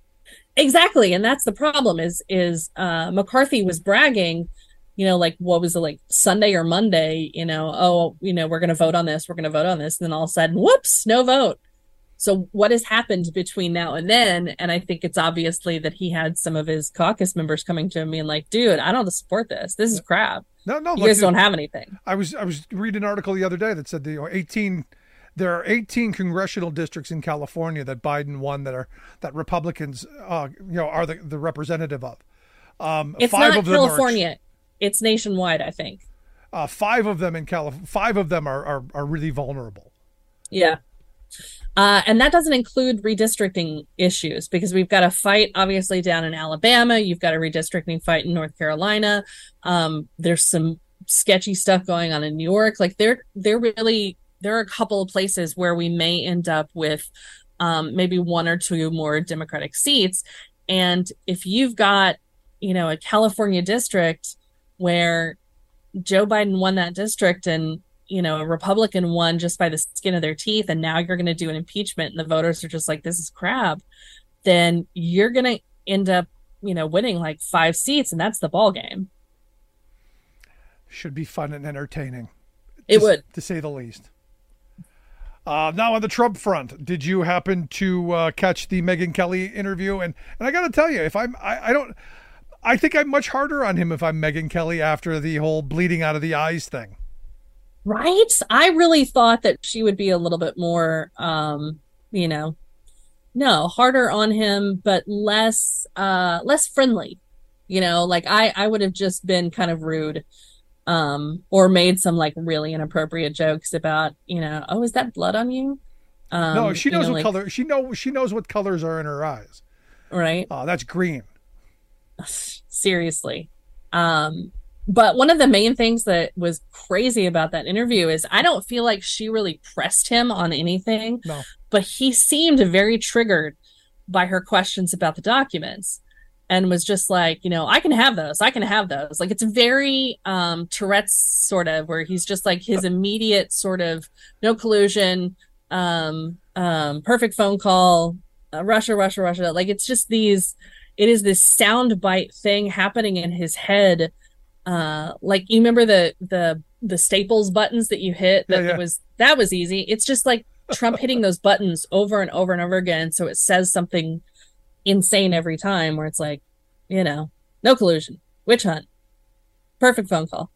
Exactly, and that's the problem. Is is uh, McCarthy was bragging, you know, like what was it, like Sunday or Monday? You know, oh, you know, we're going to vote on this, we're going to vote on this, and then all of a sudden, whoops, no vote. So what has happened between now and then? And I think it's obviously that he had some of his caucus members coming to him being like, dude, I don't support this. This is crap. No, no, you look, guys don't have anything. I was I was reading an article the other day that said the you know, eighteen there are eighteen congressional districts in California that Biden won that are that Republicans uh, you know are the, the representative of. Um, it's five not of them California. Are, it's nationwide, I think. Uh, five of them in California. Five of them are, are are really vulnerable. Yeah. Uh, and that doesn't include redistricting issues because we've got a fight, obviously, down in Alabama. You've got a redistricting fight in North Carolina. Um, there's some sketchy stuff going on in New York. Like they're they're really there are a couple of places where we may end up with um, maybe one or two more Democratic seats. And if you've got, you know, a California district where Joe Biden won that district and, you know, a Republican won just by the skin of their teeth, and now you're going to do an impeachment and the voters are just like, this is crap, then you're going to end up, you know, winning like five seats, and that's the ball game. Should be fun and entertaining. It to, would. To say the least. Uh, now on the Trump front, did you happen to uh, catch the Megyn Kelly interview? And and I got to tell you, if I'm, I, I don't, I think I'm much harder on him if I'm Megyn Kelly after the whole bleeding out of the eyes thing. Right? I really thought that she would be a little bit more, um, you know, no, harder on him, but less, uh, less friendly. You know, like I, I would have just been kind of rude. Um, or made some like really inappropriate jokes about, you know, oh, is that blood on you? Um, no, she knows you know, what like, color. She know she knows what colors are in her eyes. Right. Oh, uh, that's green. Seriously. Um, but one of the main things that was crazy about that interview is I don't feel like she really pressed him on anything. No. But he seemed very triggered by her questions about the documents. And was just like, you know, I can have those. I can have those. Like, it's very um, Tourette's sort of, where he's just like his immediate sort of no collusion, um, um, perfect phone call, uh, Russia, Russia, Russia. Like, it's just these, it is this soundbite thing happening in his head. Uh, like, you remember the the the Staples buttons that you hit? That yeah, yeah. was that was easy. It's just like Trump hitting those buttons over and over and over again. So it says something insane every time, where it's like, you know, no collusion, witch hunt, perfect phone call.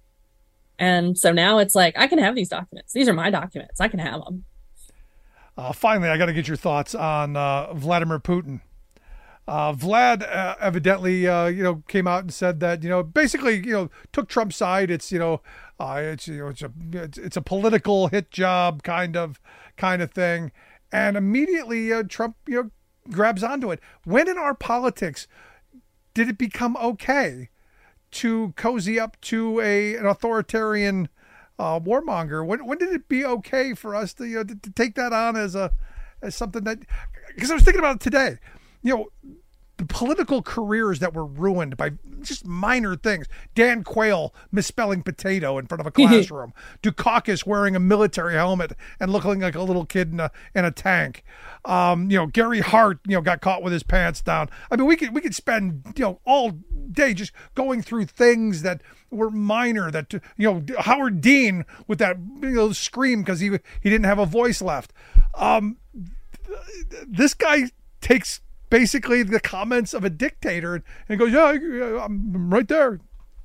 And so now it's like, I can have these documents. These are my documents. I can have them. Uh, finally, I got to get your thoughts on uh, Vladimir Putin. Uh, Vlad uh, evidently, uh, you know, came out and said that, you know, basically, you know, took Trump's side. It's, you know, uh, it's, you know, it's a, it's, it's a political hit job kind of, kind of thing. And immediately uh, Trump, you know, grabs onto it. When in our politics did it become okay to cozy up to a an authoritarian uh, warmonger? When when did it be okay for us to, you know, to, to take that on as a as something that? Because I was thinking about it today. You know, the political careers that were ruined by just minor things. Dan Quayle misspelling potato in front of a classroom. Dukakis wearing a military helmet and looking like a little kid in a in a tank. Um, you know, Gary Hart, you know, got caught with his pants down. I mean, we could we could spend, you know, all day just going through things that were minor. That, you know, Howard Dean with that, you know, scream because he he didn't have a voice left. Um, this guy takes basically the comments of a dictator, and he goes, yeah, I'm right there.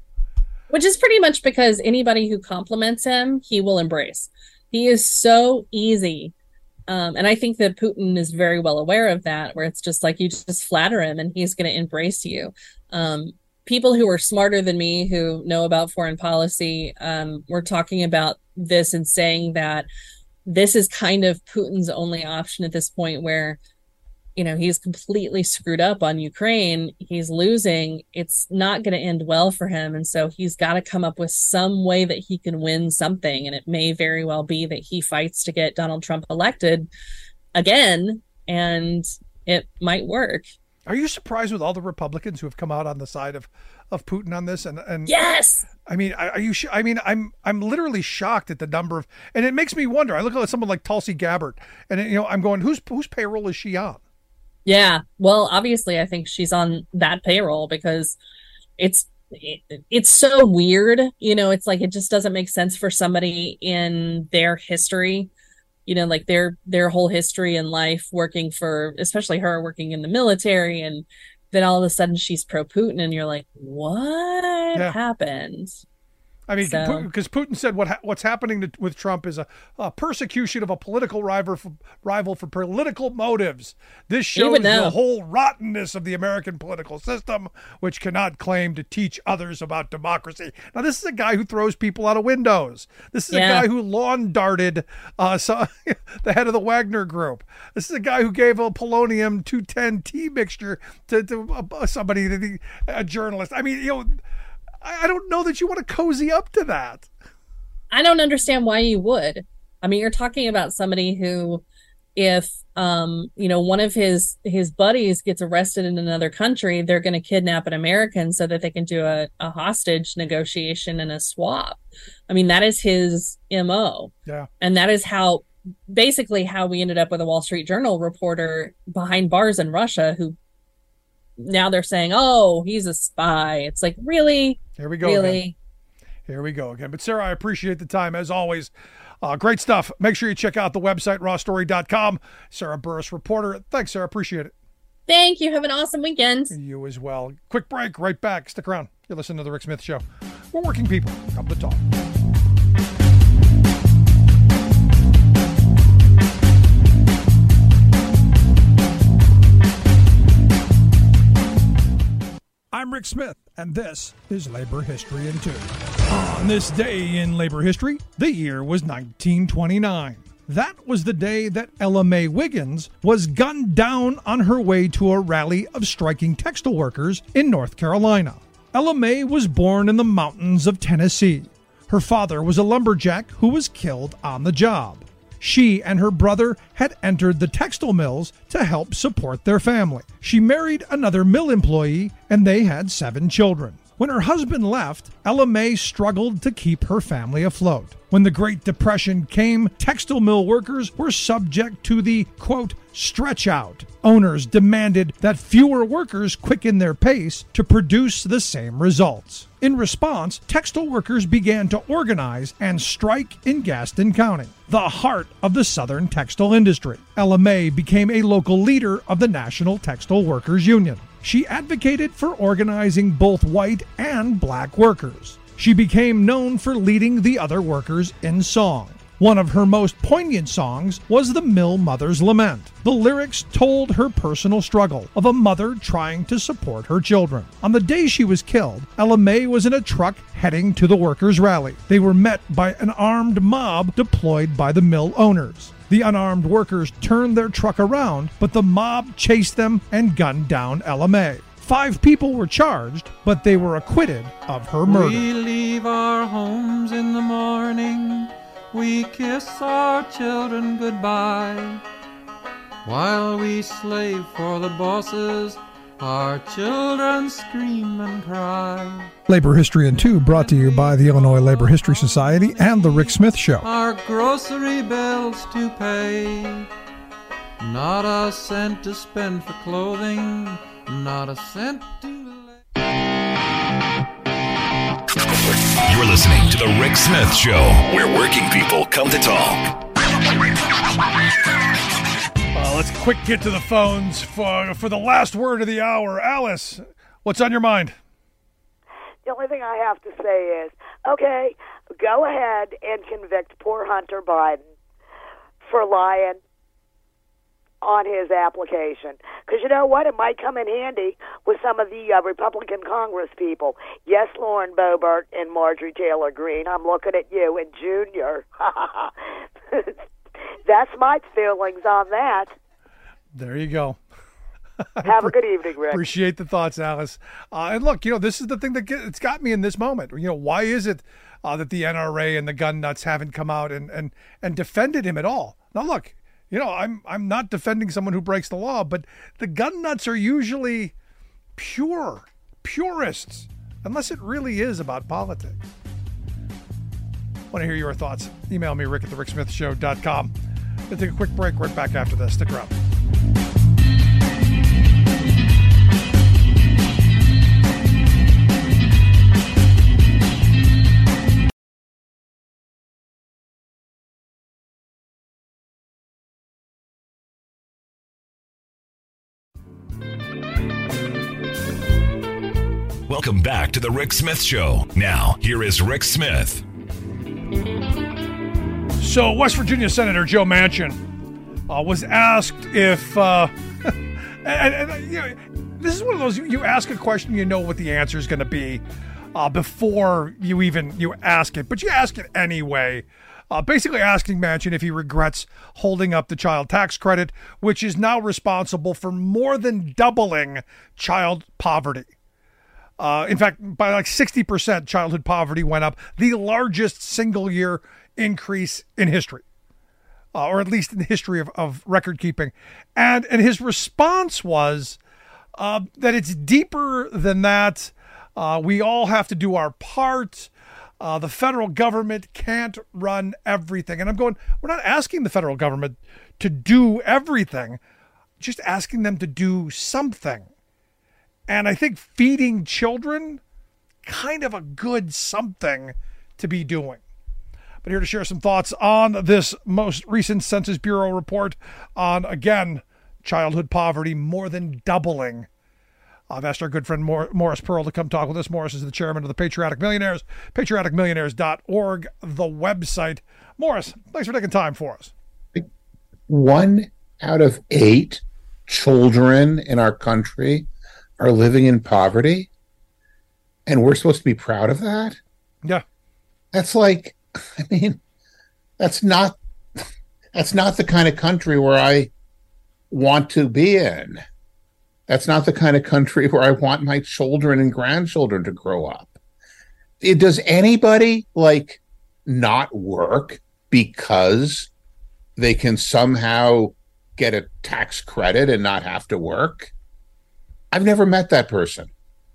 Which is pretty much because anybody who compliments him, he will embrace. He is so easy. Um, and I think that Putin is very well aware of that, where it's just like you just flatter him and he's going to embrace you. Um, people who are smarter than me, who know about foreign policy, um, were talking about this and saying that this is kind of Putin's only option at this point, where, you know, he's completely screwed up on Ukraine. He's losing. It's not going to end well for him. And so he's got to come up with some way that he can win something. And it may very well be that he fights to get Donald Trump elected again, and it might work. Are you surprised with all the Republicans who have come out on the side of, of Putin on this? And, and yes, I mean, are you? I mean, I'm I'm literally shocked at the number of, and it makes me wonder. I look at someone like Tulsi Gabbard, and you know, I'm going, whose whose payroll is she on? Yeah, well, obviously, I think she's on that payroll because it's it, it's so weird. You know, it's like it just doesn't make sense for somebody in their history, you know, like their their whole history in life, working for, especially her working in the military, and then all of a sudden she's pro-Putin, and you're like, what yeah. happened? I mean, because so. Putin said what ha- what's happening to, with Trump is a, a persecution of a political rival for, rival for political motives. This shows the whole rottenness of the American political system, which cannot claim to teach others about democracy. Now, this is a guy who throws people out of windows. This is yeah. a guy who lawn darted uh, so, the head of the Wagner Group. This is a guy who gave a polonium two ten tea mixture to, to uh, somebody, to the, a journalist. I mean, you know, I don't know that you want to cozy up to that. I don't understand why you would. I mean, you're talking about somebody who, if, um, you know, one of his, his buddies gets arrested in another country, they're going to kidnap an American so that they can do a, a hostage negotiation and a swap. I mean, that is his M O. Yeah. And that is how, basically how we ended up with a Wall Street Journal reporter behind bars in Russia who now they're saying, oh, he's a spy. It's like, really? Here we go. Really? Again. Here we go again. But Sarah, I appreciate the time as always. Uh, great stuff. Make sure you check out the website, raw story dot com. Sarah Burris, reporter. Thanks, Sarah. Appreciate it. Thank you. Have an awesome weekend. You as well. Quick break. Right back. Stick around. You're listening to The Rick Smith Show. We're working people. Come to talk. I'm Rick Smith, and this is Labor History in Two. On this day in labor history, the year was nineteen twenty-nine. That was the day that Ella Mae Wiggins was gunned down on her way to a rally of striking textile workers in North Carolina. Ella Mae was born in the mountains of Tennessee. Her father was a lumberjack who was killed on the job. She and her brother had entered the textile mills to help support their family. She married another mill employee, and they had seven children. When her husband left, Ella Mae struggled to keep her family afloat. When the Great Depression came, textile mill workers were subject to the, quote, stretch out. Owners demanded that fewer workers quicken their pace to produce the same results. In response, textile workers began to organize and strike in Gaston County, the heart of the Southern textile industry. Ella Mae became a local leader of the National Textile Workers Union. She advocated for organizing both white and black workers. She became known for leading the other workers in song. One of her most poignant songs was the Mill Mother's Lament. The lyrics told her personal struggle of a mother trying to support her children. On the day she was killed, Ella Mae was in a truck heading to the workers' rally. They were met by an armed mob deployed by the mill owners. The unarmed workers turned their truck around, but the mob chased them and gunned down Ella Mae. Five people were charged, but they were acquitted of her murder. We leave our homes in the morning. We kiss our children goodbye. While we slave for the bosses, our children scream and cry. Labor History in Two, brought to you by the Illinois Labor History Society and The Rick Smith Show. Our grocery bills to pay. Not a cent to spend for clothing. Not a cent to... You're listening to The Rick Smith Show, where working people come to talk. Uh, let's quick get to the phones for for the last word of the hour. Alice, what's on your mind? The only thing I have to say is, okay, go ahead and convict poor Hunter Biden for lying on his application. Because you know what? It might come in handy with some of the uh, Republican Congress people. Yes, Lauren Boebert and Marjorie Taylor Greene, I'm looking at you, and Junior. That's my feelings on that. There you go. Have a good evening, Rick. Appreciate the thoughts, Alice. Uh, and look, you know, this is the thing that get, it's got me in this moment. You know, why is it uh, that the N R A and the gun nuts haven't come out and, and, and defended him at all? Now, look, you know, I'm I'm not defending someone who breaks the law, but the gun nuts are usually pure, purists, unless it really is about politics. Want to hear your thoughts? Email me, rick at the rick smith show dot com. We'll take a quick break right back after this. Stick around. Welcome back to the Rick Smith Show. Now, here is Rick Smith. So, West Virginia Senator Joe Manchin uh, was asked if, uh, and, and you know, this is one of those, you, you ask a question, you know what the answer is going to be uh, before you even, you ask it, but you ask it anyway. Uh, basically asking Manchin if he regrets holding up the child tax credit, which is now responsible for more than doubling child poverty. Uh, in fact, by like sixty percent, childhood poverty went up, the largest single year increase in history, uh, or at least in the history of, of record keeping. And, and his response was uh, that it's deeper than that. Uh, we all have to do our part. Uh, the federal government can't run everything. And I'm going, we're not asking the federal government to do everything, just asking them to do something. And I think feeding children, kind of a good something to be doing. But here to share some thoughts on this most recent Census Bureau report on, again, childhood poverty more than doubling. I've asked our good friend Morris Pearl to come talk with us. Morris is the chairman of the Patriotic Millionaires, patriotic millionaires dot org, the website. Morris, thanks for taking time for us. One out of eight children in our country are living in poverty, and we're supposed to be proud of that? Yeah. That's like, I mean, that's not, that's not the kind of country where I want to be in. That's not the kind of country where I want my children and grandchildren to grow up. It, does anybody, like, not work because they can somehow get a tax credit and not have to work? I've never met that person.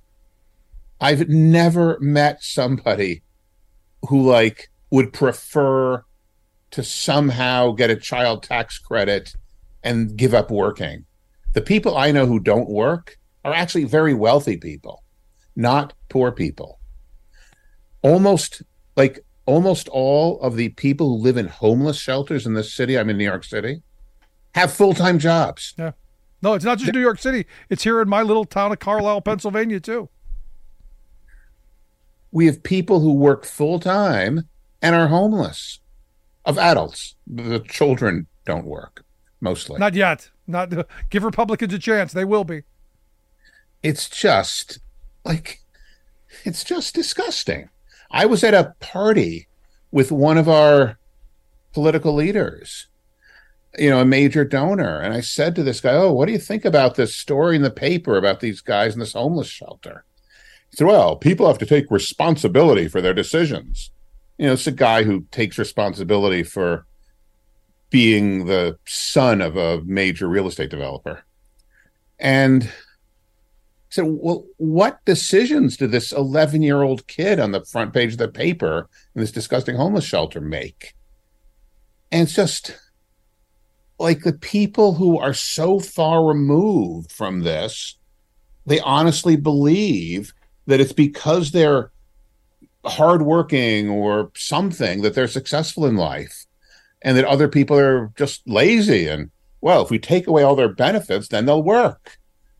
I've never met somebody who, like, would prefer to somehow get a child tax credit and give up working. The people I know who don't work are actually very wealthy people, not poor people. Almost, like, almost all of the people who live in homeless shelters in this city, I'm in New York City, have full-time jobs. Yeah. No, it's not just New York City. It's here in my little town of Carlisle, Pennsylvania, too. We have people who work full-time and are homeless, of adults. The children don't work, mostly. Not yet. Not uh, give Republicans a chance. They will be. It's just, like, it's just disgusting. I was at a party with one of our political leaders, you know, a major donor. And I said to this guy, oh, what do you think about this story in the paper about these guys in this homeless shelter? He said, well, people have to take responsibility for their decisions. You know, it's a guy who takes responsibility for being the son of a major real estate developer. And I said, well, what decisions did this eleven-year-old kid on the front page of the paper in this disgusting homeless shelter make? And it's just, like, the people who are so far removed from this, they honestly believe that it's because they're hardworking or something that they're successful in life, and that other people are just lazy and well, if we take away all their benefits, then they'll work.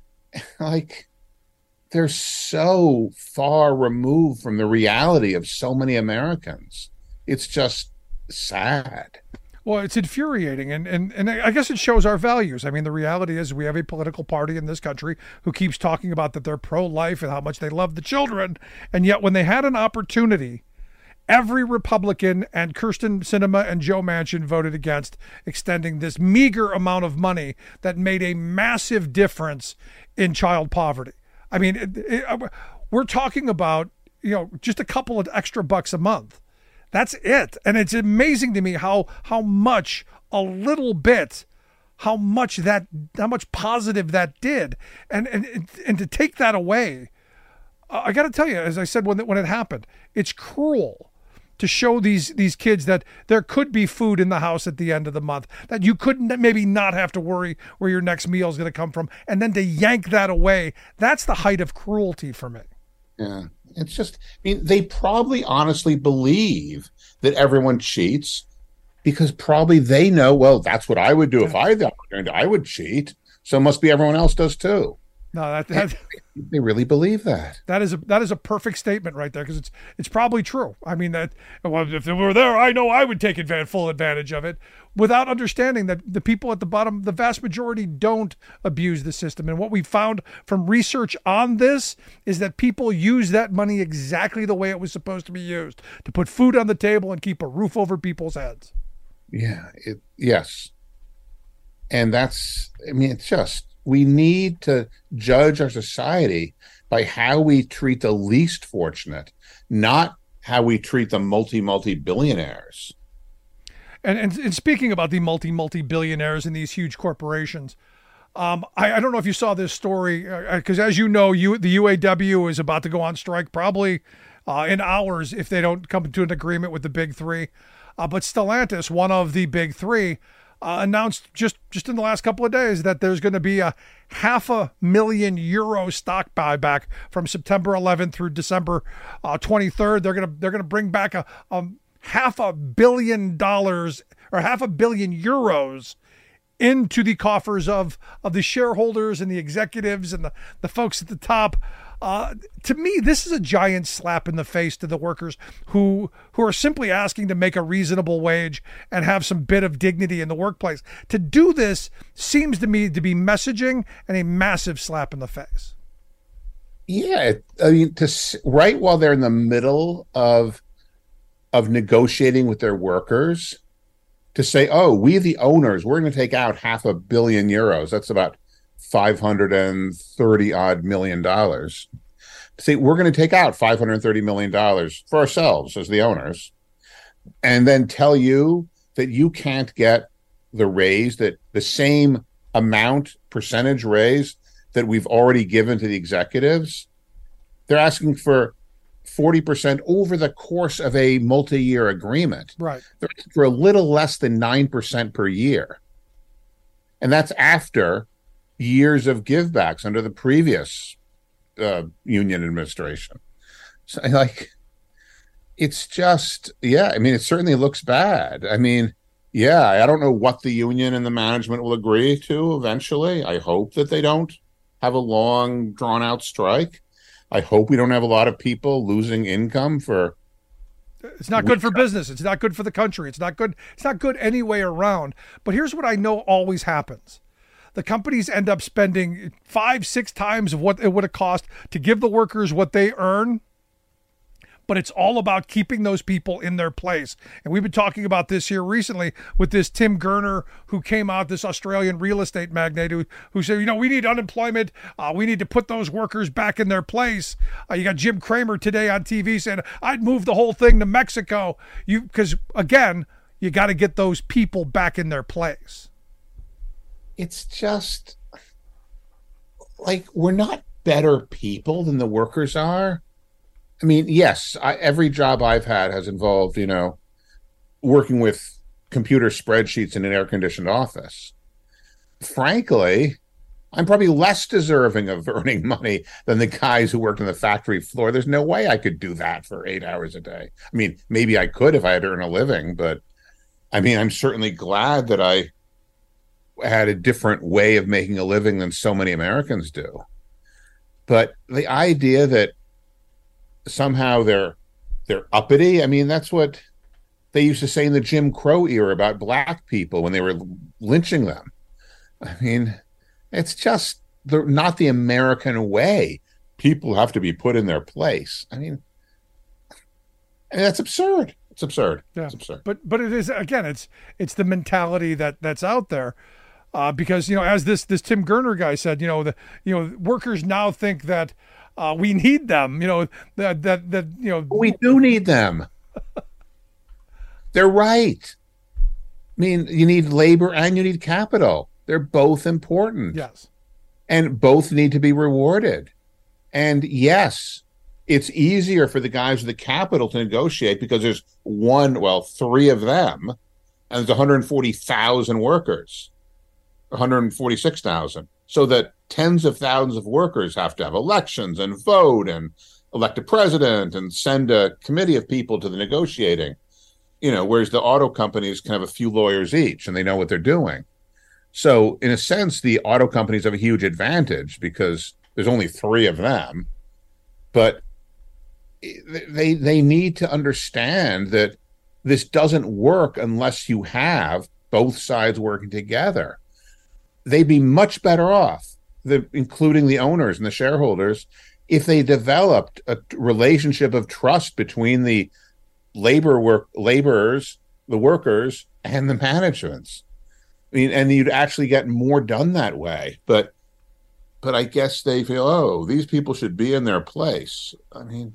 Like, they're so far removed from the reality of so many Americans. It's just sad. Well, it's infuriating, and, and, and I guess it shows our values. I mean, the reality is we have a political party in this country who keeps talking about that they're pro-life and how much they love the children, and yet when they had an opportunity, every Republican and Kyrsten Sinema and Joe Manchin voted against extending this meager amount of money that made a massive difference in child poverty. I mean, it, it, we're talking about, you know, just a couple of extra bucks a month. That's it. And it's amazing to me how how much a little bit, how much that how much positive that did. And and and to take that away, I got to tell you, as I said when when it happened, it's cruel to show these these kids that there could be food in the house at the end of the month, that you could maybe not have to worry where your next meal is going to come from, and then to yank that away. That's the height of cruelty for me. Yeah. It's just, I mean, they probably honestly believe that everyone cheats because probably they know, well, that's what I would do if I had the opportunity. I would cheat. So it must be everyone else does too. No, that, that they really believe that. That is a that is a perfect statement right there, because it's it's probably true. I mean, that well, if they were there, I know I would take advantage, full advantage of it, without understanding that the people at the bottom, the vast majority, don't abuse the system. And what we found from research on this is that people use that money exactly the way it was supposed to be used, to put food on the table and keep a roof over people's heads. Yeah. It, yes. And that's, I mean, it's just, we need to judge our society by how we treat the least fortunate, not how we treat the multi, multi-billionaires. And, and and speaking about the multi, multi-billionaires and these huge corporations, um, I, I don't know if you saw this story, because uh, as you know, you, the U A W is about to go on strike probably uh, in hours if they don't come to an agreement with the big three. Uh, but Stellantis, one of the big three, Uh, announced just, just in the last couple of days that there's going to be a half a million euro stock buyback from September eleventh through December uh, twenty-third. They're going to they're going to bring back a, a half a billion dollars or half a billion euros into the coffers of of the shareholders and the executives and the, the folks at the top. Uh, to me, this is a giant slap in the face to the workers who who are simply asking to make a reasonable wage and have some bit of dignity in the workplace. To do this seems to me to be messaging and a massive slap in the face. Yeah, I mean, to right while they're in the middle of of negotiating with their workers, to say, "Oh, we the owners, we're going to take out half a billion euros." That's about five hundred thirty odd million dollars. Say, we're going to take out five hundred thirty million dollars for ourselves as the owners, and then tell you that you can't get the raise, that the same amount, percentage raise that we've already given to the executives. They're asking for forty percent over the course of a multi-year agreement. Right. They're asking for a little less than nine percent per year. And that's after years of givebacks under the previous uh, union administration. So, like, it's just, yeah, I mean, it certainly looks bad. I mean, yeah, I don't know what the union and the management will agree to eventually. I hope that they don't have a long, drawn-out strike. I hope we don't have a lot of people losing income for... It's not good for business. It's not good for the country. It's not good. It's not good any way around. But here's what I know always happens. The companies end up spending five, six times of what it would have cost to give the workers what they earn. But it's all about keeping those people in their place. And we've been talking about this here recently with this Tim Gurner, who came out, this Australian real estate magnate who, who said, you know, we need unemployment. Uh, we need to put those workers back in their place. Uh, you got Jim Cramer today on T V saying, I'd move the whole thing to Mexico. You, because again, you got to get those people back in their place. It's just like, we're not better people than the workers are. I mean, yes, I, every job I've had has involved, you know, working with computer spreadsheets in an air-conditioned office. Frankly, I'm probably less deserving of earning money than the guys who worked on the factory floor. There's no way I could do that for eight hours a day. I mean, maybe I could if I had to earn a living, but I mean, I'm certainly glad that I had a different way of making a living than so many Americans do. But the idea that somehow they're they're uppity, I mean, that's what they used to say in the Jim Crow era about black people when they were lynching them. I mean, it's just the, not the American way. People have to be put in their place. I mean, and that's absurd. It's absurd. Yeah. It's absurd. But but it is, again, it's it's the mentality that that's out there. Uh, because, you know, as this this Tim Gurner guy said, you know, the you know workers now think that uh, we need them. You know, that that that you know we do need them. They're right. I mean, you need labor and you need capital. They're both important. Yes. And both need to be rewarded. And yes, it's easier for the guys with the capital to negotiate because there's one, well, three of them, and there's one hundred forty thousand workers, one hundred forty-six thousand. So that tens of thousands of workers have to have elections and vote and elect a president and send a committee of people to the negotiating. You know, whereas the auto companies can have a few lawyers each and they know what they're doing. So in a sense, the auto companies have a huge advantage because there's only three of them. But they they need to understand that this doesn't work unless you have both sides working together. They'd be much better off, the, including the owners and the shareholders, if they developed a relationship of trust between the labor work laborers, the workers, and the managements. I mean, and you'd actually get more done that way. But but I guess they feel, oh, these people should be in their place. I mean,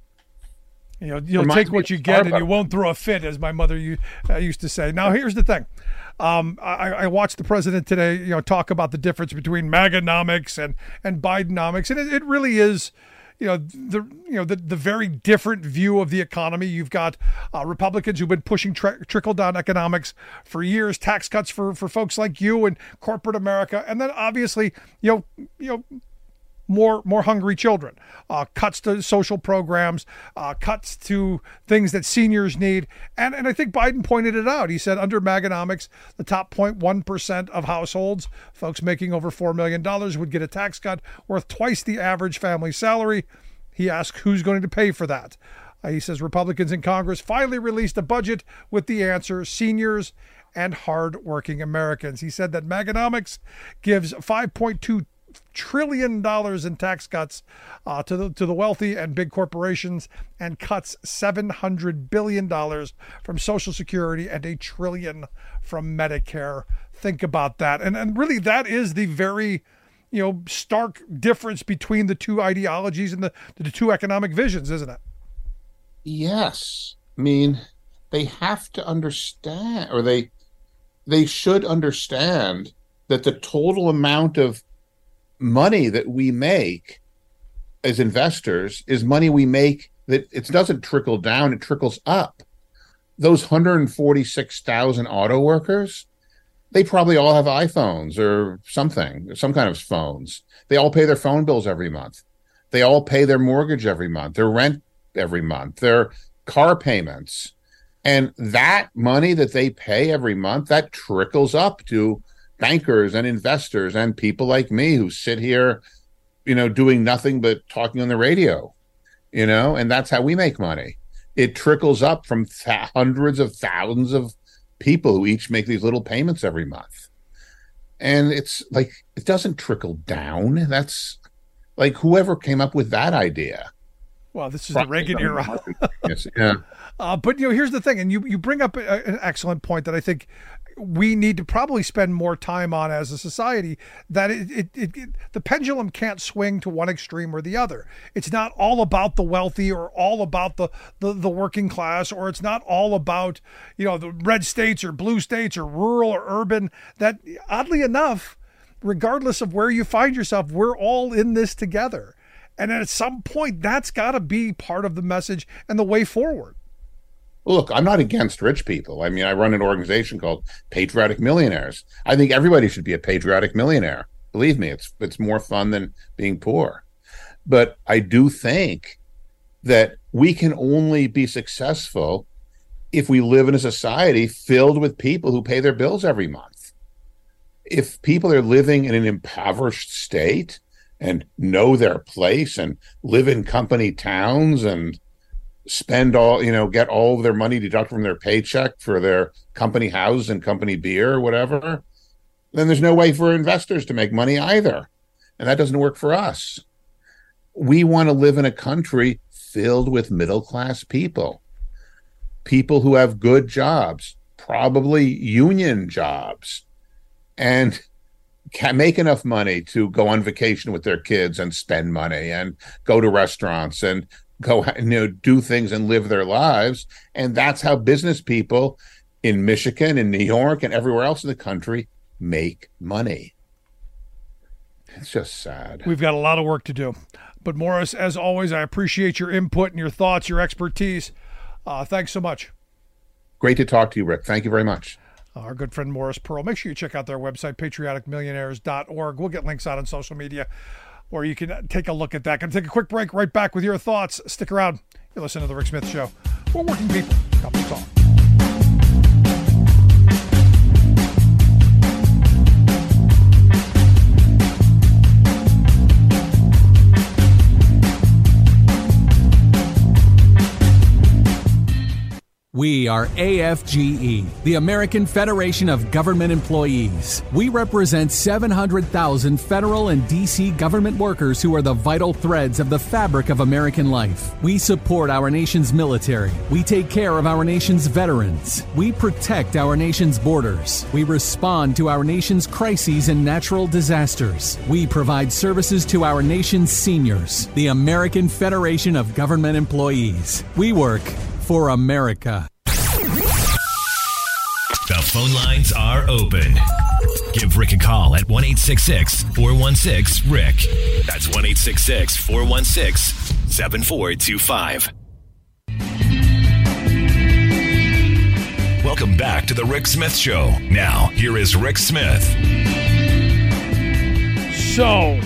you know, you'll take what you get, and you won't throw a fit, as my mother you, uh, used to say. Now, here's the thing. Um, I, I watched the president today, you know, talk about the difference between MAGAnomics and and Bidenomics, and it, it really is, you know, the you know the the very different view of the economy. You've got uh, Republicans who've been pushing tri- trickle down economics for years, tax cuts for for folks like you and corporate America, and then obviously, you know, you know. More more hungry children, uh, cuts to social programs, uh, cuts to things that seniors need. And and I think Biden pointed it out. He said under MAGAnomics, the top zero point one percent of households, folks making over four million dollars, would get a tax cut worth twice the average family salary. He asked who's going to pay for that. Uh, he says Republicans in Congress finally released a budget with the answer: seniors and hardworking Americans. He said that MAGAnomics gives five point two trillion dollars in tax cuts uh, to the to the wealthy and big corporations, and cuts seven hundred billion dollars from Social Security and a trillion from Medicare. Think about that. And and really that is the very, you know, stark difference between the two ideologies and the, the two economic visions, isn't it? Yes. I mean, they have to understand, or they they should understand that the total amount of money that we make as investors is money we make that it doesn't trickle down, it trickles up. Those one hundred forty-six thousand auto workers, they probably all have iPhones or something, some kind of phones. They all pay their phone bills every month. They all pay their mortgage every month, their rent every month, their car payments. And that money that they pay every month, that trickles up to bankers and investors and people like me who sit here, you know, doing nothing but talking on the radio, you know, and that's how we make money. It trickles up from th- hundreds of thousands of people who each make these little payments every month. And it's like, it doesn't trickle down. That's like whoever came up with that idea. Well, this is the Reagan era. Yes, yeah. Uh, but, you know, here's the thing. And you, you bring up a, an excellent point that I think we need to probably spend more time on as a society, that it, it, it, it the pendulum can't swing to one extreme or the other. It's not all about the wealthy or all about the, the, the working class, or it's not all about, you know, the red states or blue states or rural or urban. That, oddly enough, regardless of where you find yourself, we're all in this together. And at some point, that's got to be part of the message and the way forward. Look, I'm not against rich people. I mean, I run an organization called Patriotic Millionaires. I think everybody should be a patriotic millionaire. Believe me, it's it's more fun than being poor. But I do think that we can only be successful if we live in a society filled with people who pay their bills every month. if people are living in an impoverished state and know their place and live in company towns and spend all, you know, get all of their money deducted from their paycheck for their company house and company beer or whatever, then there's no way for investors to make money either. And that doesn't work for us. We want to live in a country filled with middle-class people, people who have good jobs, probably union jobs, and can make enough money to go on vacation with their kids and spend money and go to restaurants and go, you know, do things and live their lives. And that's how business people in Michigan and New York and everywhere else in the country make money. It's just sad. We've got a lot of work to do. But Morris, as always, I appreciate your input and your thoughts, your expertise. Uh, thanks so much. Great to talk to you, Rick. Thank you very much. Our good friend Morris Pearl. Make sure you check out their website, patriotic millionaires dot org. We'll get links out on social media, or you can take a look at that. Going to take a quick break, right back with your thoughts. Stick around. You're listening to The Rick Smith Show. We're working people. Company talk. We are A F G E, the American Federation of Government Employees. We represent seven hundred thousand federal and D C government workers who are the vital threads of the fabric of American life. We support our nation's military. We take care of our nation's veterans. We protect our nation's borders. We respond to our nation's crises and natural disasters. We provide services to our nation's seniors. The American Federation of Government Employees. We work for America. The phone lines are open. Give Rick a call at one eight six six, four one six, RICK. That's one eight six six, four one six, seven four two five. Welcome back to the Rick Smith Show. Now, here is Rick Smith. So,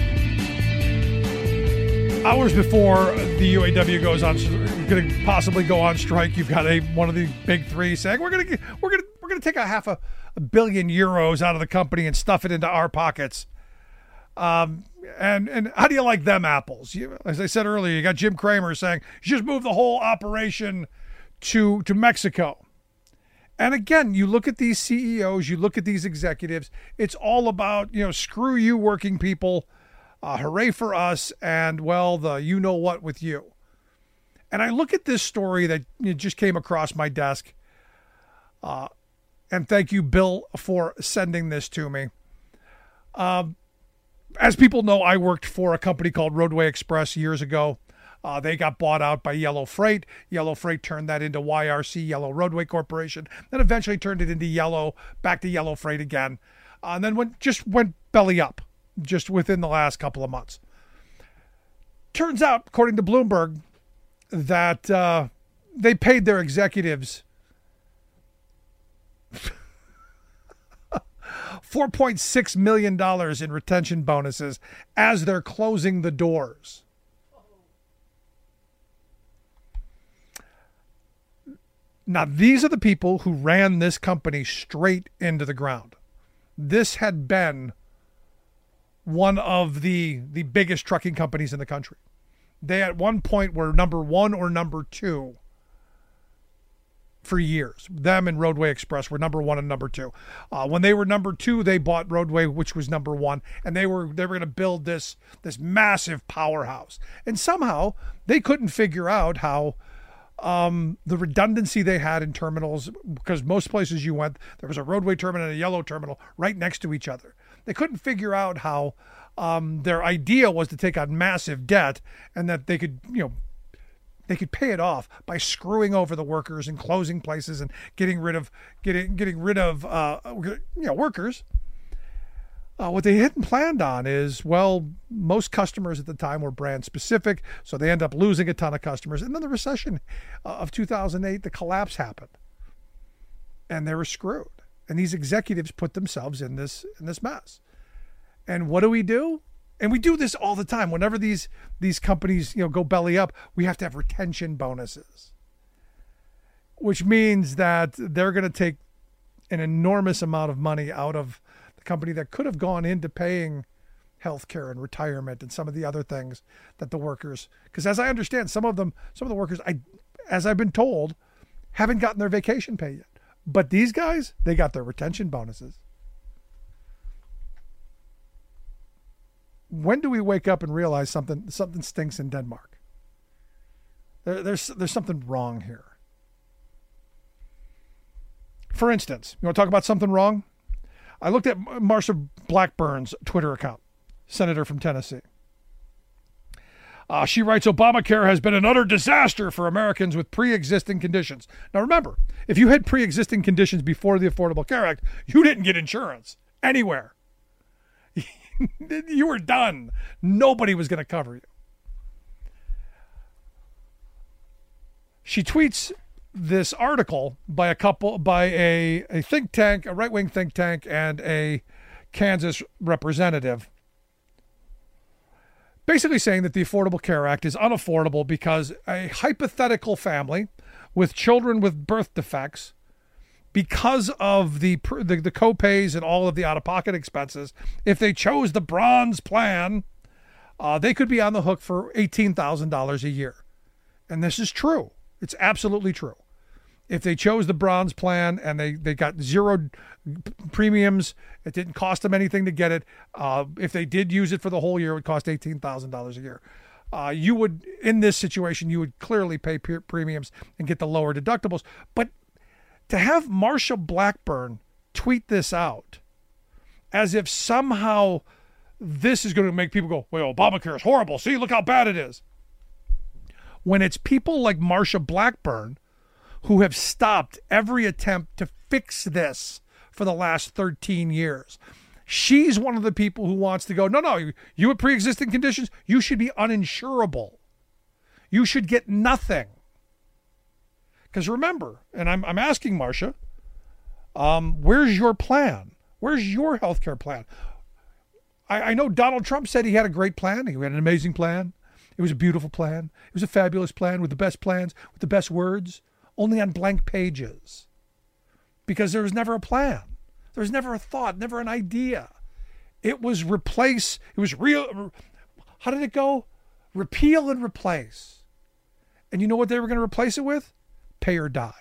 hours before the U A W goes on, going to possibly go on strike, you've got a one of the big three saying we're going to we're going to we're going to take a half a, a billion euros out of the company and stuff it into our pockets. Um, and and how do you like them apples? You, as I said earlier, you got Jim Cramer saying you just move the whole operation to to Mexico. And again, you look at these C E Os, you look at these executives. It's all about, you know, screw you, working people. Uh, hooray for us, and, well, the you know what with you. And I look at this story that you know, just came across my desk, uh, and thank you, Bill, for sending this to me. Um, as people know, I worked for a company called Roadway Express years ago. Uh, they got bought out by Yellow Freight. Yellow Freight turned that into Y R C, Yellow Roadway Corporation, then eventually turned it into Yellow, back to Yellow Freight again, uh, and then went, just went belly up. Just within the last couple of months. Turns out, according to Bloomberg, that uh, they paid their executives four point six million dollars in retention bonuses as they're closing the doors. Now, these are the people who ran this company straight into the ground. This had been one of the the biggest trucking companies in the country. They at one point were number one or number two for years. Them and Roadway Express were number one and number two. Uh, when they were number two, they bought Roadway, which was number one, and they were they were going to build this this massive powerhouse. And somehow they couldn't figure out how um, the redundancy they had in terminals, because most places you went, there was a Roadway terminal and a Yellow terminal right next to each other. They couldn't figure out how um, their idea was to take on massive debt and that they could, you know, they could pay it off by screwing over the workers and closing places and getting rid of getting getting rid of uh, you know workers. Uh, what they hadn't planned on is, well, most customers at the time were brand specific, so they end up losing a ton of customers. And then the recession of two thousand eight, the collapse happened, and they were screwed. And these executives put themselves in this in this mess. And what do we do? And we do this all the time. Whenever these these companies, you know, go belly up, we have to have retention bonuses, which means that they're going to take an enormous amount of money out of the company that could have gone into paying health care and retirement and some of the other things that the workers, because as I understand, some of them, some of the workers, I, as I've been told, haven't gotten their vacation pay yet. But these guys, they got their retention bonuses. When do we wake up and realize something something stinks in Denmark? There, there's there's something wrong here. For instance, you want to talk about something wrong? I looked at Marsha Blackburn's Twitter account, senator from Tennessee. Uh, she writes, Obamacare has been an utter disaster for Americans with pre-existing conditions. Now remember, if you had pre-existing conditions before the Affordable Care Act, you didn't get insurance anywhere. You were done. Nobody was going to cover you. She tweets this article by a couple, by a, a think tank, a right-wing think tank, and a Kansas representative, basically saying that the Affordable Care Act is unaffordable because a hypothetical family with children with birth defects, because of the, the the co-pays and all of the out-of-pocket expenses, if they chose the bronze plan, uh, they could be on the hook for eighteen thousand dollars a year. And this is true. It's absolutely true. If they chose the bronze plan and they, they got zero premiums, it didn't cost them anything to get it. Uh, if they did use it for the whole year, it would cost eighteen thousand dollars a year. Uh, you would, in this situation, you would clearly pay pe- premiums and get the lower deductibles. But to have Marsha Blackburn tweet this out as if somehow this is going to make people go, well, Obamacare is horrible. See, look how bad it is. When it's people like Marsha Blackburn who have stopped every attempt to fix this for the last thirteen years. She's one of the people who wants to go, no, no, you have pre-existing conditions, you should be uninsurable. You should get nothing. Because remember, and I'm I'm asking Marsha, um, where's your plan? Where's your health care plan? I, I know Donald Trump said he had a great plan. He had an amazing plan. It was a beautiful plan. It was a fabulous plan with the best plans, with the best words, only on blank pages. Because there was never a plan. There was never a thought, never an idea. It was replace, it was real, how did it go? Repeal and replace. And you know what they were going to replace it with? Pay or die.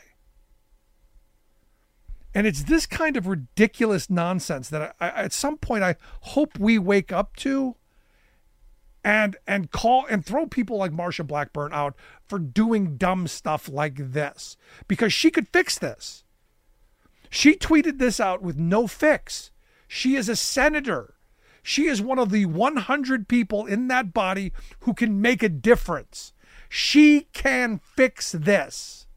And it's this kind of ridiculous nonsense that I, I, at some point I hope we wake up to and and call and throw people like Marsha Blackburn out for doing dumb stuff like this, because she could fix this. She tweeted this out with no fix. She is a senator. She is one of the one hundred people in that body who can make a difference. She can fix this.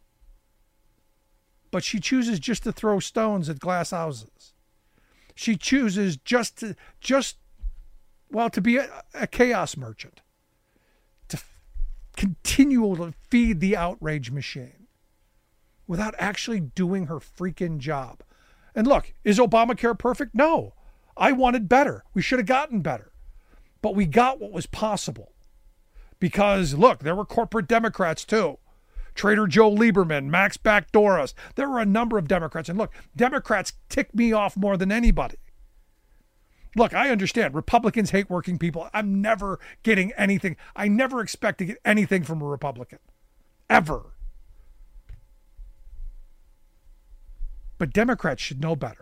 But she chooses just to throw stones at glass houses. She chooses just to, just, well, to be a, a chaos merchant. To f- continue to feed the outrage machine without actually doing her freaking job. And look, is Obamacare perfect? No. I wanted better. We should have gotten better. But we got what was possible. Because, look, there were corporate Democrats too. Trader Joe Lieberman, Max Backdoras. There were a number of Democrats. And look, Democrats tick me off more than anybody. Look, I understand. Republicans hate working people. I'm never getting anything. I never expect to get anything from a Republican. Ever. But Democrats should know better.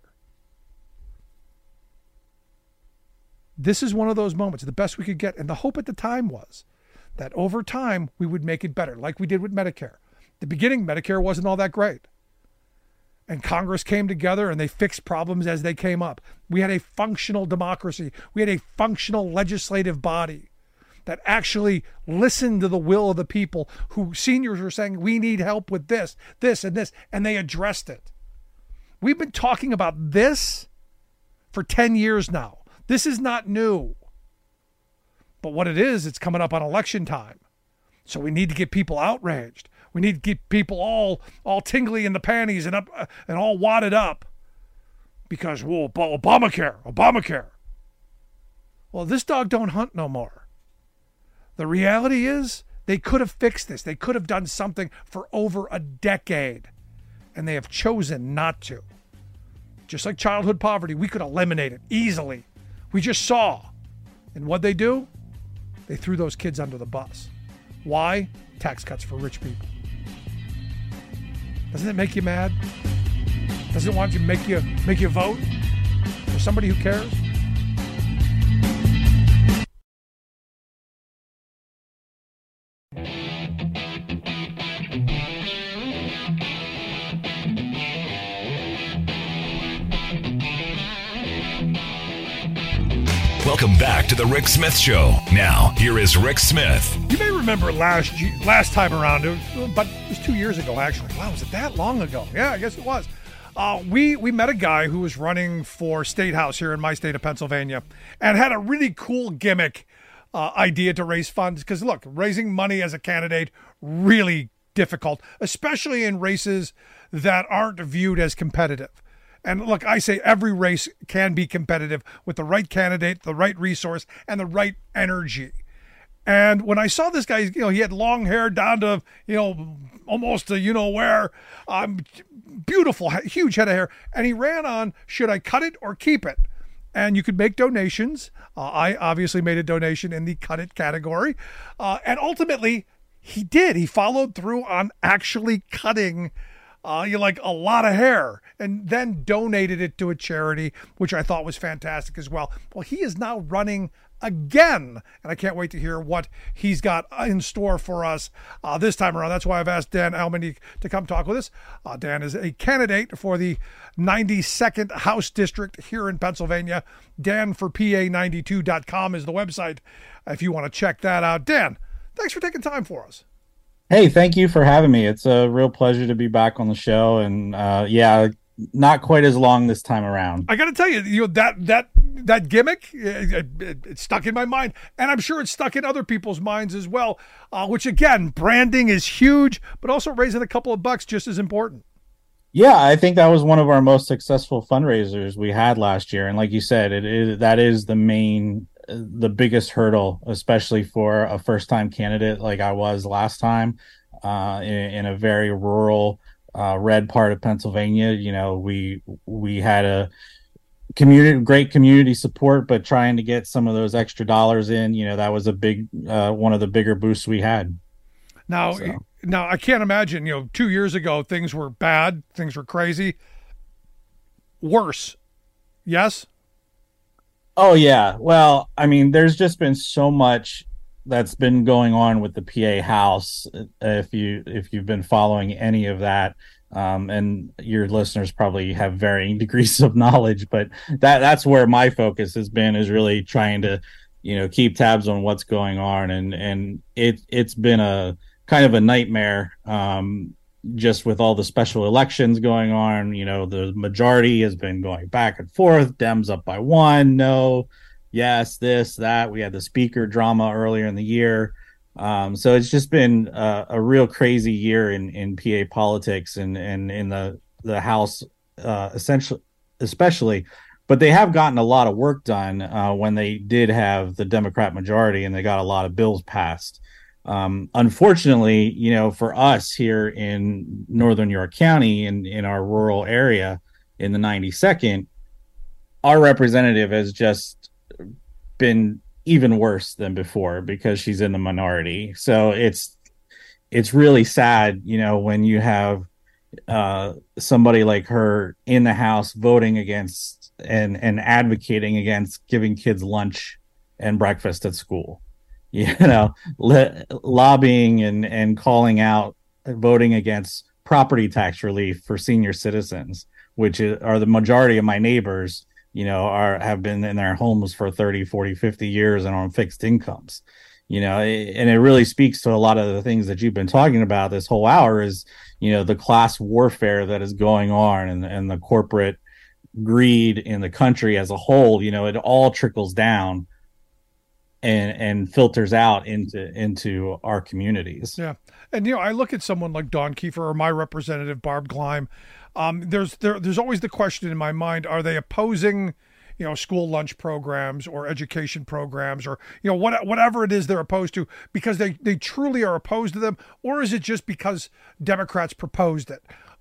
This is one of those moments, the best we could get. And the hope at the time was that over time we would make it better, like we did with Medicare. The beginning, Medicare wasn't all that great. And Congress came together and they fixed problems as they came up. We had a functional democracy. We had a functional legislative body that actually listened to the will of the people, who seniors were saying, we need help with this, this, and this, and they addressed it. We've been talking about this for ten years now. This is not new. But what it is, it's coming up on election time. So we need to get people outraged. We need to get people all all tingly in the panties and up uh, and all wadded up. Because, whoa, Obamacare, Obamacare. Well, this dog don't hunt no more. The reality is, they could have fixed this. They could have done something for over a decade. And they have chosen not to. just like childhood poverty, we could eliminate it easily. We just saw. And what they do? They threw those kids under the bus. Why? Tax cuts for rich people. Doesn't it make you mad? Doesn't it want you make you make you vote for somebody who cares? Welcome back to the Rick Smith Show. Now, here is Rick Smith. You may remember last last time around, it was, but it was two years ago, actually. Wow, was it that long ago? Yeah, I guess it was. Uh, we, we met a guy who was running for State House here in my state of Pennsylvania and had a really cool gimmick uh, idea to raise funds. Because, look, raising money as a candidate, really difficult, especially in races that aren't viewed as competitive. And look, I say every race can be competitive with the right candidate, the right resource, and the right energy. And when I saw this guy, you know, he had long hair down to, you know, almost to you know where, um, beautiful, huge head of hair. And he ran on, should I cut it or keep it? And you could make donations. Uh, I obviously made a donation in the cut it category. Uh, and ultimately, he did. He followed through on actually cutting Uh, you like a lot of hair, and then donated it to a charity, which I thought was fantastic as well. Well, he is now running again, and I can't wait to hear what he's got in store for us uh, this time around. That's why I've asked Dan Almany to come talk with us. Uh, Dan is a candidate for the ninety-second House District here in Pennsylvania. Dan for P A ninety-two dot com is the website if you want to check that out. Dan, thanks for taking time for us. Hey, thank you for having me. It's a real pleasure to be back on the show. And uh, yeah, not quite as long this time around. I got to tell you, you know, that that that gimmick, it, it, it stuck in my mind. And I'm sure it's stuck in other people's minds as well, uh, which, again, branding is huge, but also raising a couple of bucks just as important. Yeah, I think that was one of our most successful fundraisers we had last year. And like you said, it is, that is the main the biggest hurdle, especially for a first-time candidate like I was last time, uh, in, in a very rural, uh, red part of Pennsylvania. You know, we we had a community, great community support, but trying to get some of those extra dollars in, you know, that was a big uh, one of the bigger boosts we had. Now, so. now I can't imagine. You know, two years ago things were bad, things were crazy. Worse, yes. Oh, yeah. Well, I mean, there's just been so much that's been going on with the P A House. If you if you've been following any of that, um, and your listeners probably have varying degrees of knowledge, but that that's where my focus has been, is really trying to, you know, keep tabs on what's going on. And and it it's been a kind of a nightmare. Um, just with all the special elections going on, you know, the majority has been going back and forth. Dems up by one, no, yes, this, that. We had the speaker drama earlier in the year. Um, so it's just been uh, a real crazy year in, in P A politics and, and in the, the House, uh, essentially, especially. But they have gotten a lot of work done uh, when they did have the Democrat majority, and they got a lot of bills passed. Um, unfortunately, you know, for us here in Northern York County, in, in our rural area in the ninety-second, our representative has just been even worse than before because she's in the minority. So it's it's really sad, you know, when you have uh, somebody like her in the House voting against and, and advocating against giving kids lunch and breakfast at school. You know, le- lobbying and, and calling out, voting against property tax relief for senior citizens, which is, are the majority of my neighbors, you know, are have been in their homes for thirty, forty, fifty years and on fixed incomes. You know, it, and it really speaks to a lot of the things that you've been talking about this whole hour is, you know, the class warfare that is going on and, and the corporate greed in the country as a whole. You know, it all trickles down and and filters out into into our communities. Yeah. And, you know, I look at someone like Dawn Keefer or my representative, Barb Gleim. Um, there's there, there's always the question in my mind, are they opposing, you know, school lunch programs or education programs or, you know, what, whatever it is they're opposed to because they, they truly are opposed to them? Or is it just because Democrats proposed it?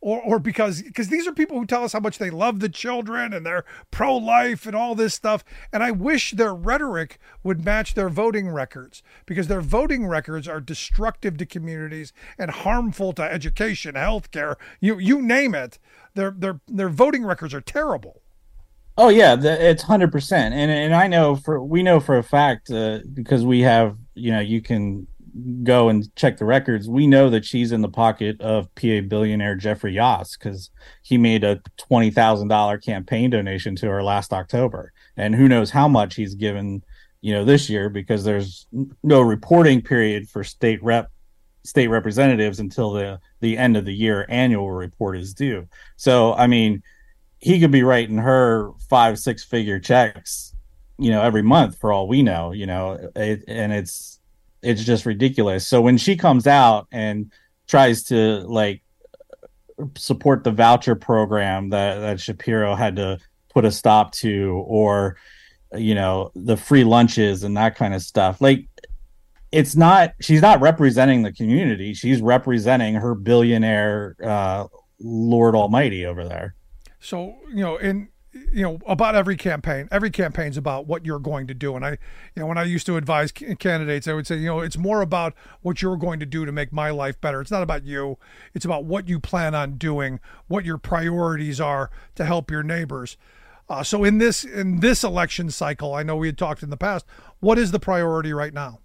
or or because because these are people who tell us how much they love the children and they're pro-life and all this stuff. And I wish their rhetoric would match their voting records, because their voting records are destructive to communities and harmful to education, healthcare, you you name it. Their their their voting records are terrible. Oh yeah, the, it's one hundred percent. And and I know for we know for a fact uh, because we have, you know, you can go and check the records. We know that she's in the pocket of P A billionaire Jeffrey Yoss, because he made a twenty thousand dollars campaign donation to her last October. And who knows how much he's given, you know, this year, because there's no reporting period for state rep state representatives until the the end of the year annual report is due. So I mean, he could be writing her five six figure checks, you know, every month for all we know, you know, it, and it's it's just ridiculous. So when she comes out and tries to like support the voucher program that that Shapiro had to put a stop to, or you know, the free lunches and that kind of stuff, like, it's not, she's not representing the community. She's representing her billionaire uh, Lord Almighty over there. So, you know, in, you know, about every campaign, every campaign's about what you're going to do. And I, you know, when I used to advise candidates, I would say, you know, it's more about what you're going to do to make my life better. It's not about you. It's about what you plan on doing, what your priorities are to help your neighbors. Uh, so in this, in this election cycle, I know we had talked in the past, what is the priority right now?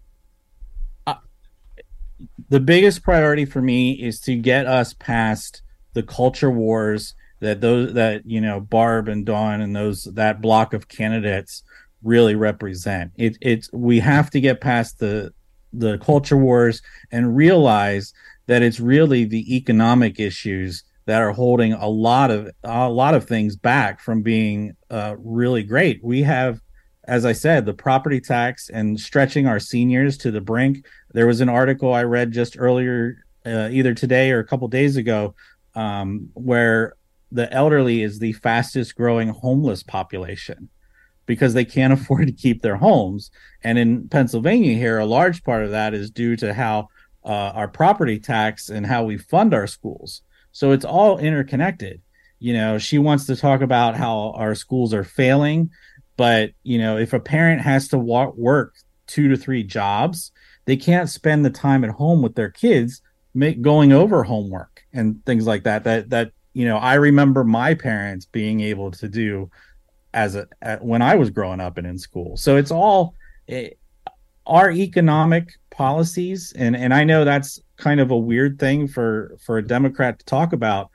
The biggest priority for me is to get us past the culture wars that those that you know Barb and Dawn and those that block of candidates really represent. It it's we have to get past the the culture wars and realize that it's really the economic issues that are holding a lot of a lot of things back from being uh, really great. We have, as I said, the property tax and stretching our seniors to the brink. There was an article I read just earlier, uh, either today or a couple days ago, um, where the elderly is the fastest growing homeless population because they can't afford to keep their homes. And in Pennsylvania here, a large part of that is due to how uh, our property tax and how we fund our schools. So it's all interconnected. You know, she wants to talk about how our schools are failing. But, you know, if a parent has to walk, work two to three jobs, they can't spend the time at home with their kids make, going over homework and things like that. That, that you know, I remember my parents being able to do as a at, when I was growing up and in school. So it's all it, our economic policies. And, and I know that's kind of a weird thing for, for a Democrat to talk about.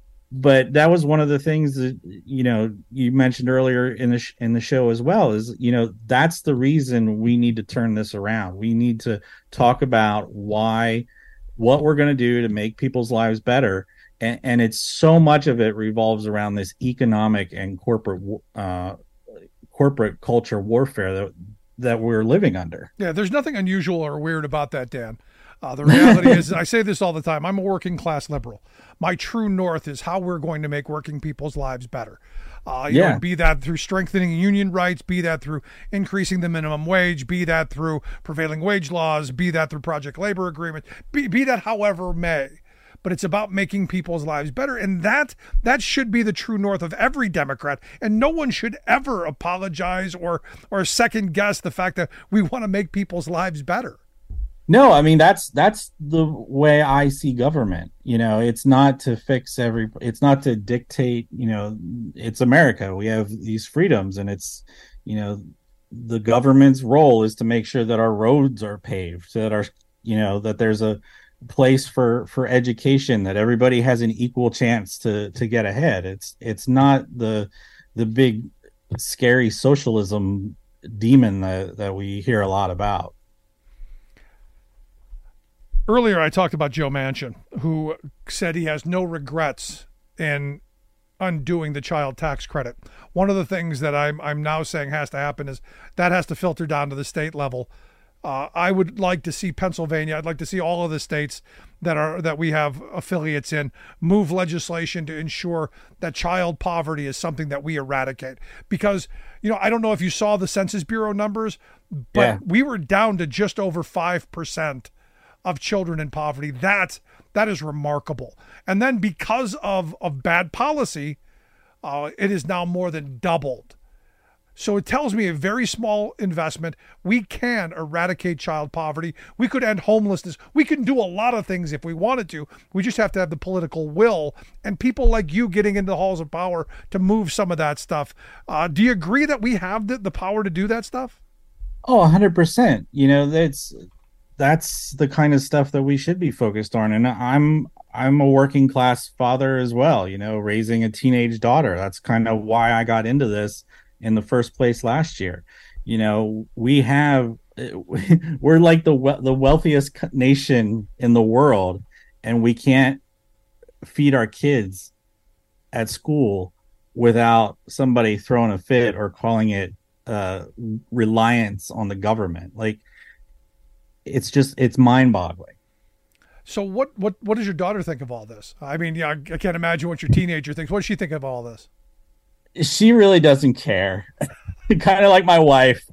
But that was one of the things that, you know, you mentioned earlier in the sh- in the show as well, is, you know, that's the reason we need to turn this around. We need to talk about why, what we're going to do to make people's lives better. And, and it's so much of it revolves around this economic and corporate uh, corporate culture warfare that that we're living under. Yeah, there's nothing unusual or weird about that, Dan. Uh, the reality is, I say this all the time, I'm a working class liberal. My true north is how we're going to make working people's lives better. Uh, you yeah. know, be that through strengthening union rights, be that through increasing the minimum wage, be that through prevailing wage laws, be that through project labor agreements, be, be that however may. But it's about making people's lives better. And that that should be the true north of every Democrat. And no one should ever apologize or or second guess the fact that we want to make people's lives better. No, I mean, that's that's the way I see government. You know, it's not to fix every, it's not to dictate, you know, it's America. We have these freedoms, and it's, you know, the government's role is to make sure that our roads are paved, that our, you know, that there's a place for, for education, that everybody has an equal chance to, to get ahead. It's, it's not the, the big scary socialism demon that, that we hear a lot about. Earlier, I talked about Joe Manchin, who said he has no regrets in undoing the child tax credit. One of the things that I'm I'm now saying has to happen is that has to filter down to the state level. Uh, I would like to see Pennsylvania, I'd like to see all of the states that are that we have affiliates in move legislation to ensure that child poverty is something that we eradicate. Because, you know, I don't know if you saw the Census Bureau numbers, but yeah. we were down to just over five percent of children in poverty. That That is remarkable. And then because of, of bad policy, uh, it is now more than doubled. So it tells me a very small investment, we can eradicate child poverty. We could end homelessness. We can do a lot of things if we wanted to. We just have to have the political will and people like you getting into the halls of power to move some of that stuff. Uh, do you agree that we have the, the power to do that stuff? Oh, one hundred percent. You know, that's that's the kind of stuff that we should be focused on. And I'm I'm a working class father as well, you know, raising a teenage daughter. That's kind of why I got into this in the first place last year. You know, we have we're like the the wealthiest nation in the world, and we can't feed our kids at school without somebody throwing a fit or calling it uh reliance on the government. Like, it's just it's mind-boggling. So what what what does your daughter think of all this? I mean, yeah, I can't imagine what your teenager thinks. What does she think of all this? She really doesn't care. Kind of like my wife.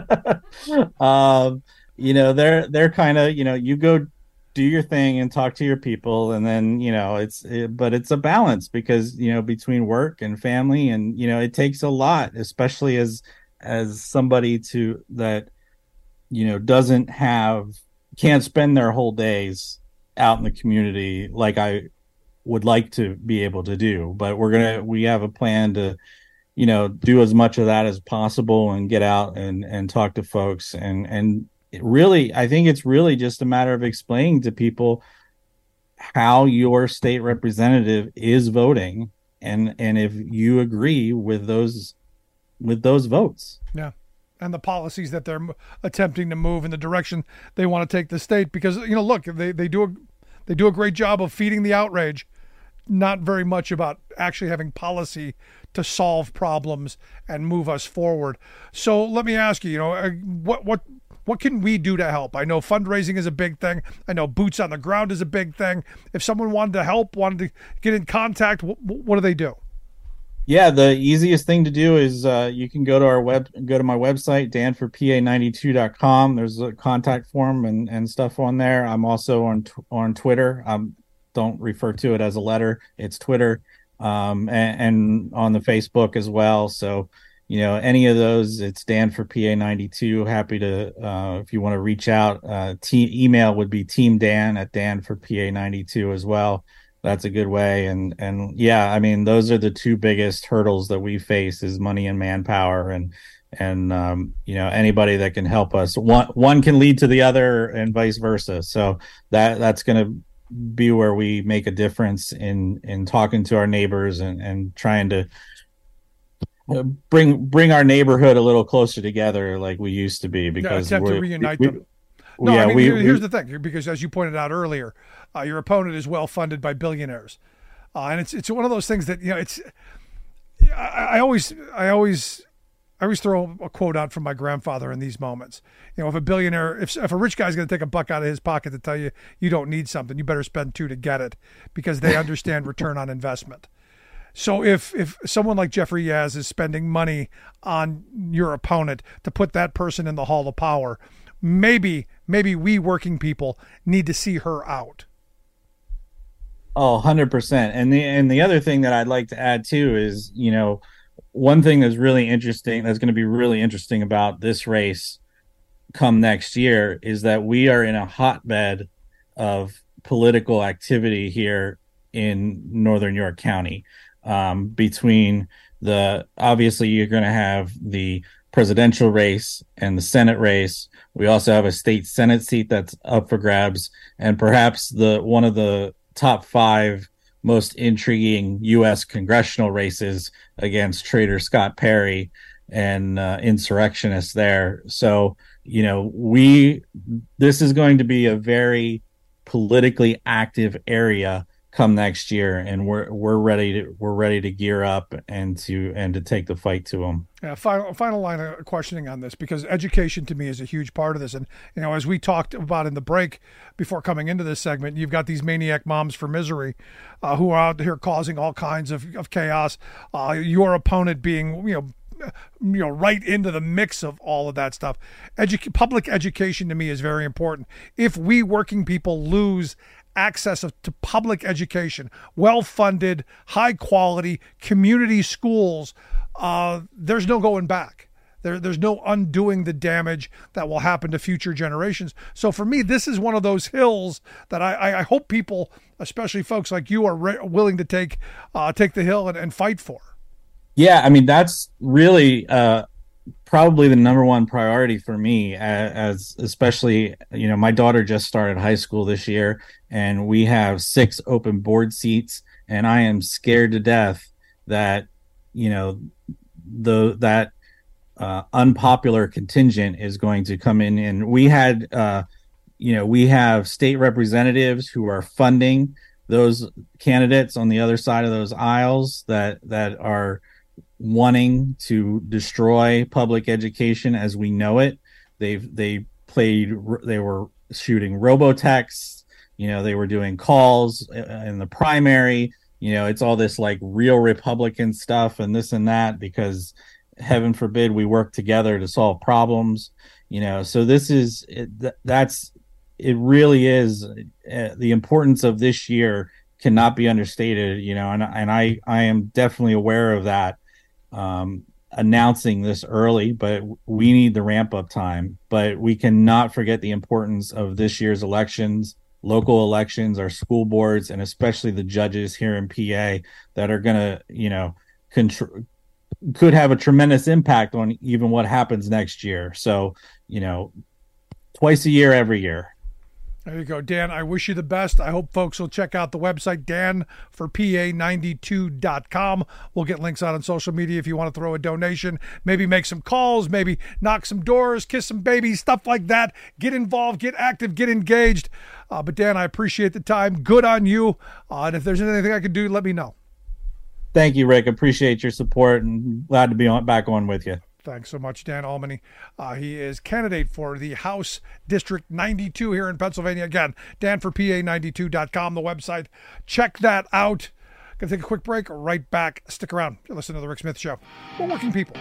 um, you know, they're they're kind of, you know, you go do your thing and talk to your people, and then, you know, it's it, but it's a balance because, you know, between work and family, and, you know, it takes a lot, especially as as somebody to that, you know, doesn't have can't spend their whole days out in the community like I would like to be able to do. But we're gonna we have a plan to, you know, do as much of that as possible and get out and and talk to folks, and and it really I think it's really just a matter of explaining to people how your state representative is voting, and and if you agree with those with those votes. Yeah. And the policies that they're attempting to move in the direction they want to take the state, because, you know, look, they, they do a, they do a great job of feeding the outrage, not very much about actually having policy to solve problems and move us forward. So let me ask you, you know, what what what can we do to help? I know fundraising is a big thing. I know boots on the ground is a big thing. If someone wanted to help, wanted to get in contact, what, what do they do? Yeah, the easiest thing to do is uh, you can go to our web, go to my website, dan for p a ninety-two dot com. There's a contact form and, and stuff on there. I'm also on on Twitter. Um, don't refer to it as a letter; it's Twitter, um, and, and on the Facebook as well. So, you know, any of those, it's Dan for P A ninety-two. Happy to uh, if you want to reach out. Uh, te- email would be teamdan at Dan for P A ninety-two as well. That's a good way. And, and yeah, I mean, those are the two biggest hurdles that we face is money and manpower, and, and, um, you know, anybody that can help us, one, one can lead to the other and vice versa. So that, that's going to be where we make a difference in, in talking to our neighbors and, and trying to bring, bring our neighborhood a little closer together like we used to be, because yeah, attempt to reunite we, them. No, yeah, I mean, we, here's we, the thing, because as you pointed out earlier, uh, your opponent is well funded by billionaires, uh, and it's it's one of those things that, you know, it's. I, I always I always I always throw a quote out from my grandfather in these moments. You know, if a billionaire, if if a rich guy's going to take a buck out of his pocket to tell you you don't need something, you better spend two to get it, because they understand return on investment. So if if someone like Jeffrey Yaz is spending money on your opponent to put that person in the hall of power, maybe maybe we working people need to see her out. Oh, one hundred percent. And the and the other thing that I'd like to add too is, you know, one thing that's really interesting, that's going to be really interesting about this race come next year, is that we are in a hotbed of political activity here in Northern York County. Um, between the, obviously you're going to have the presidential race and the Senate race. We also have a state Senate seat that's up for grabs, and perhaps the one of the top five most intriguing U S congressional races against traitor Scott Perry and uh, insurrectionists there. So, you know, we this is going to be a very politically active area come next year, and we're we're ready to we're ready to gear up and to and to take the fight to them. Yeah, final final line of questioning on this, because education to me is a huge part of this. And, you know, as we talked about in the break before coming into this segment, you've got these maniac moms for misery uh, who are out here causing all kinds of, of chaos. Uh, your opponent being, you know, you know, right into the mix of all of that stuff. Edu- public education to me is very important. If we working people lose access of, to public education, well-funded, high-quality community schools, uh, there's no going back. There, there's no undoing the damage that will happen to future generations. So for me, this is one of those hills that I, I hope people, especially folks like you, are re- willing to take uh, take the hill and, and fight for. Yeah, I mean, that's really uh, probably the number one priority for me, as, as especially, you know, my daughter just started high school this year, and we have six open board seats, and I am scared to death that, you know, the that Uh, unpopular contingent is going to come in. And we had, uh, you know, we have state representatives who are funding those candidates on the other side of those aisles that that are wanting to destroy public education as we know it. They've they played, they were shooting robotexts, you know, they were doing calls in the primary. You know, it's all this like real Republican stuff and this and that, because heaven forbid we work together to solve problems, you know. So this is it, that's it really is uh, the importance of this year cannot be understated, you know, and and I I am definitely aware of that, um announcing this early, but we need the ramp up time. But we cannot forget the importance of this year's elections, local elections, our school boards, and especially the judges here in P A that are going to, you know, control could have a tremendous impact on even what happens next year. So, you know, twice a year, every year. There you go, Dan. I wish you the best. I hope folks will check out the website, dan for p a ninety-two dot com. We'll get links out on social media if you want to throw a donation, maybe make some calls, maybe knock some doors, kiss some babies, stuff like that. Get involved, get active, get engaged. Uh, but Dan, I appreciate the time. Good on you. Uh, and if there's anything I can do, let me know. Thank you, Rick. Appreciate your support and glad to be on back on with you. Thanks so much, Dan Almany. Uh, he is candidate for the House District ninety-two here in Pennsylvania. Again, dan for p a ninety-two dot com, the website. Check that out. Gonna take a quick break. Right back. Stick around. You're listening to The Rick Smith Show. We're working people.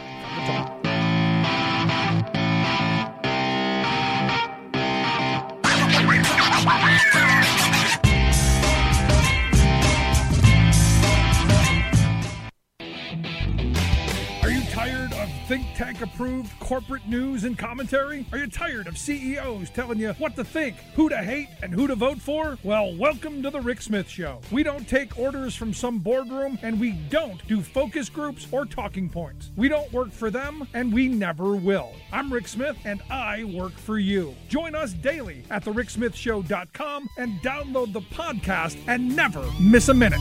Think Tank approved corporate news and commentary? Are you tired of C E Os telling you what to think, who to hate, and who to vote for? Well, welcome to the Rick Smith Show. We don't take orders from some boardroom, and we don't do focus groups or talking points. We don't work for them, and we never will. I'm Rick Smith, and I work for you. Join us daily at the rick smith show dot com and download the podcast and never miss a minute.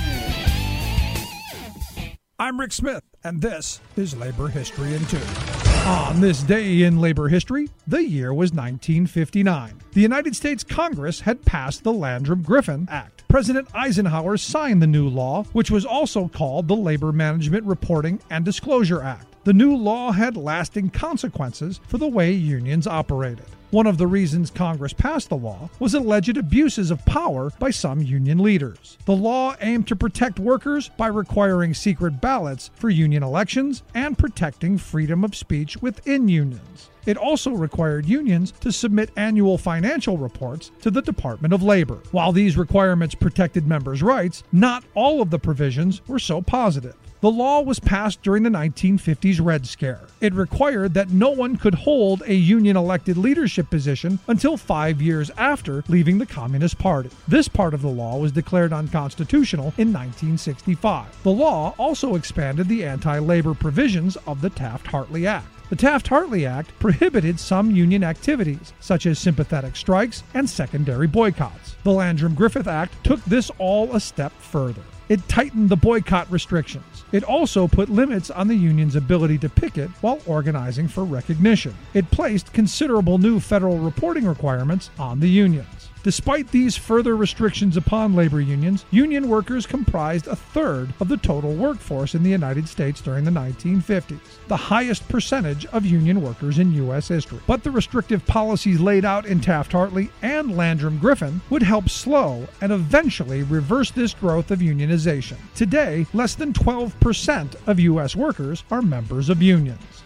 I'm Rick Smith, and this is Labor History in Two. On this day in labor history, the year was nineteen fifty-nine. The United States Congress had passed the Landrum-Griffin Act. President Eisenhower signed the new law, which was also called the Labor Management Reporting and Disclosure Act. The new law had lasting consequences for the way unions operated. One of the reasons Congress passed the law was alleged abuses of power by some union leaders. The law aimed to protect workers by requiring secret ballots for union elections and protecting freedom of speech within unions. It also required unions to submit annual financial reports to the Department of Labor. While these requirements protected members' rights, not all of the provisions were so positive. The law was passed during the nineteen fifties Red Scare. It required that no one could hold a union-elected leadership position until five years after leaving the Communist Party. This part of the law was declared unconstitutional in nineteen sixty-five. The law also expanded the anti-labor provisions of the Taft-Hartley Act. The Taft-Hartley Act prohibited some union activities, such as sympathetic strikes and secondary boycotts. The Landrum-Griffin Act took this all a step further. It tightened the boycott restrictions. It also put limits on the union's ability to picket while organizing for recognition. It placed considerable new federal reporting requirements on the unions. Despite these further restrictions upon labor unions, union workers comprised a third of the total workforce in the United States during the nineteen fifties, the highest percentage of union workers in U S history. But the restrictive policies laid out in Taft-Hartley and Landrum-Griffin would help slow and eventually reverse this growth of unionization. Today, less than twelve percent of U S workers are members of unions.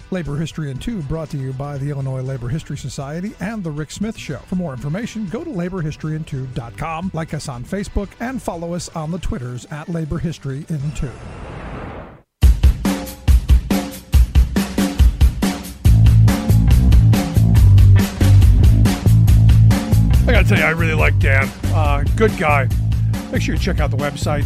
Labor History in Two, brought to you by the Illinois Labor History Society and The Rick Smith Show. For more information, go to labor history in two dot com, like us on Facebook, and follow us on the Twitters at Labor History in Two. I gotta tell you, I really like Dan. Uh, good guy. Make sure you check out the website,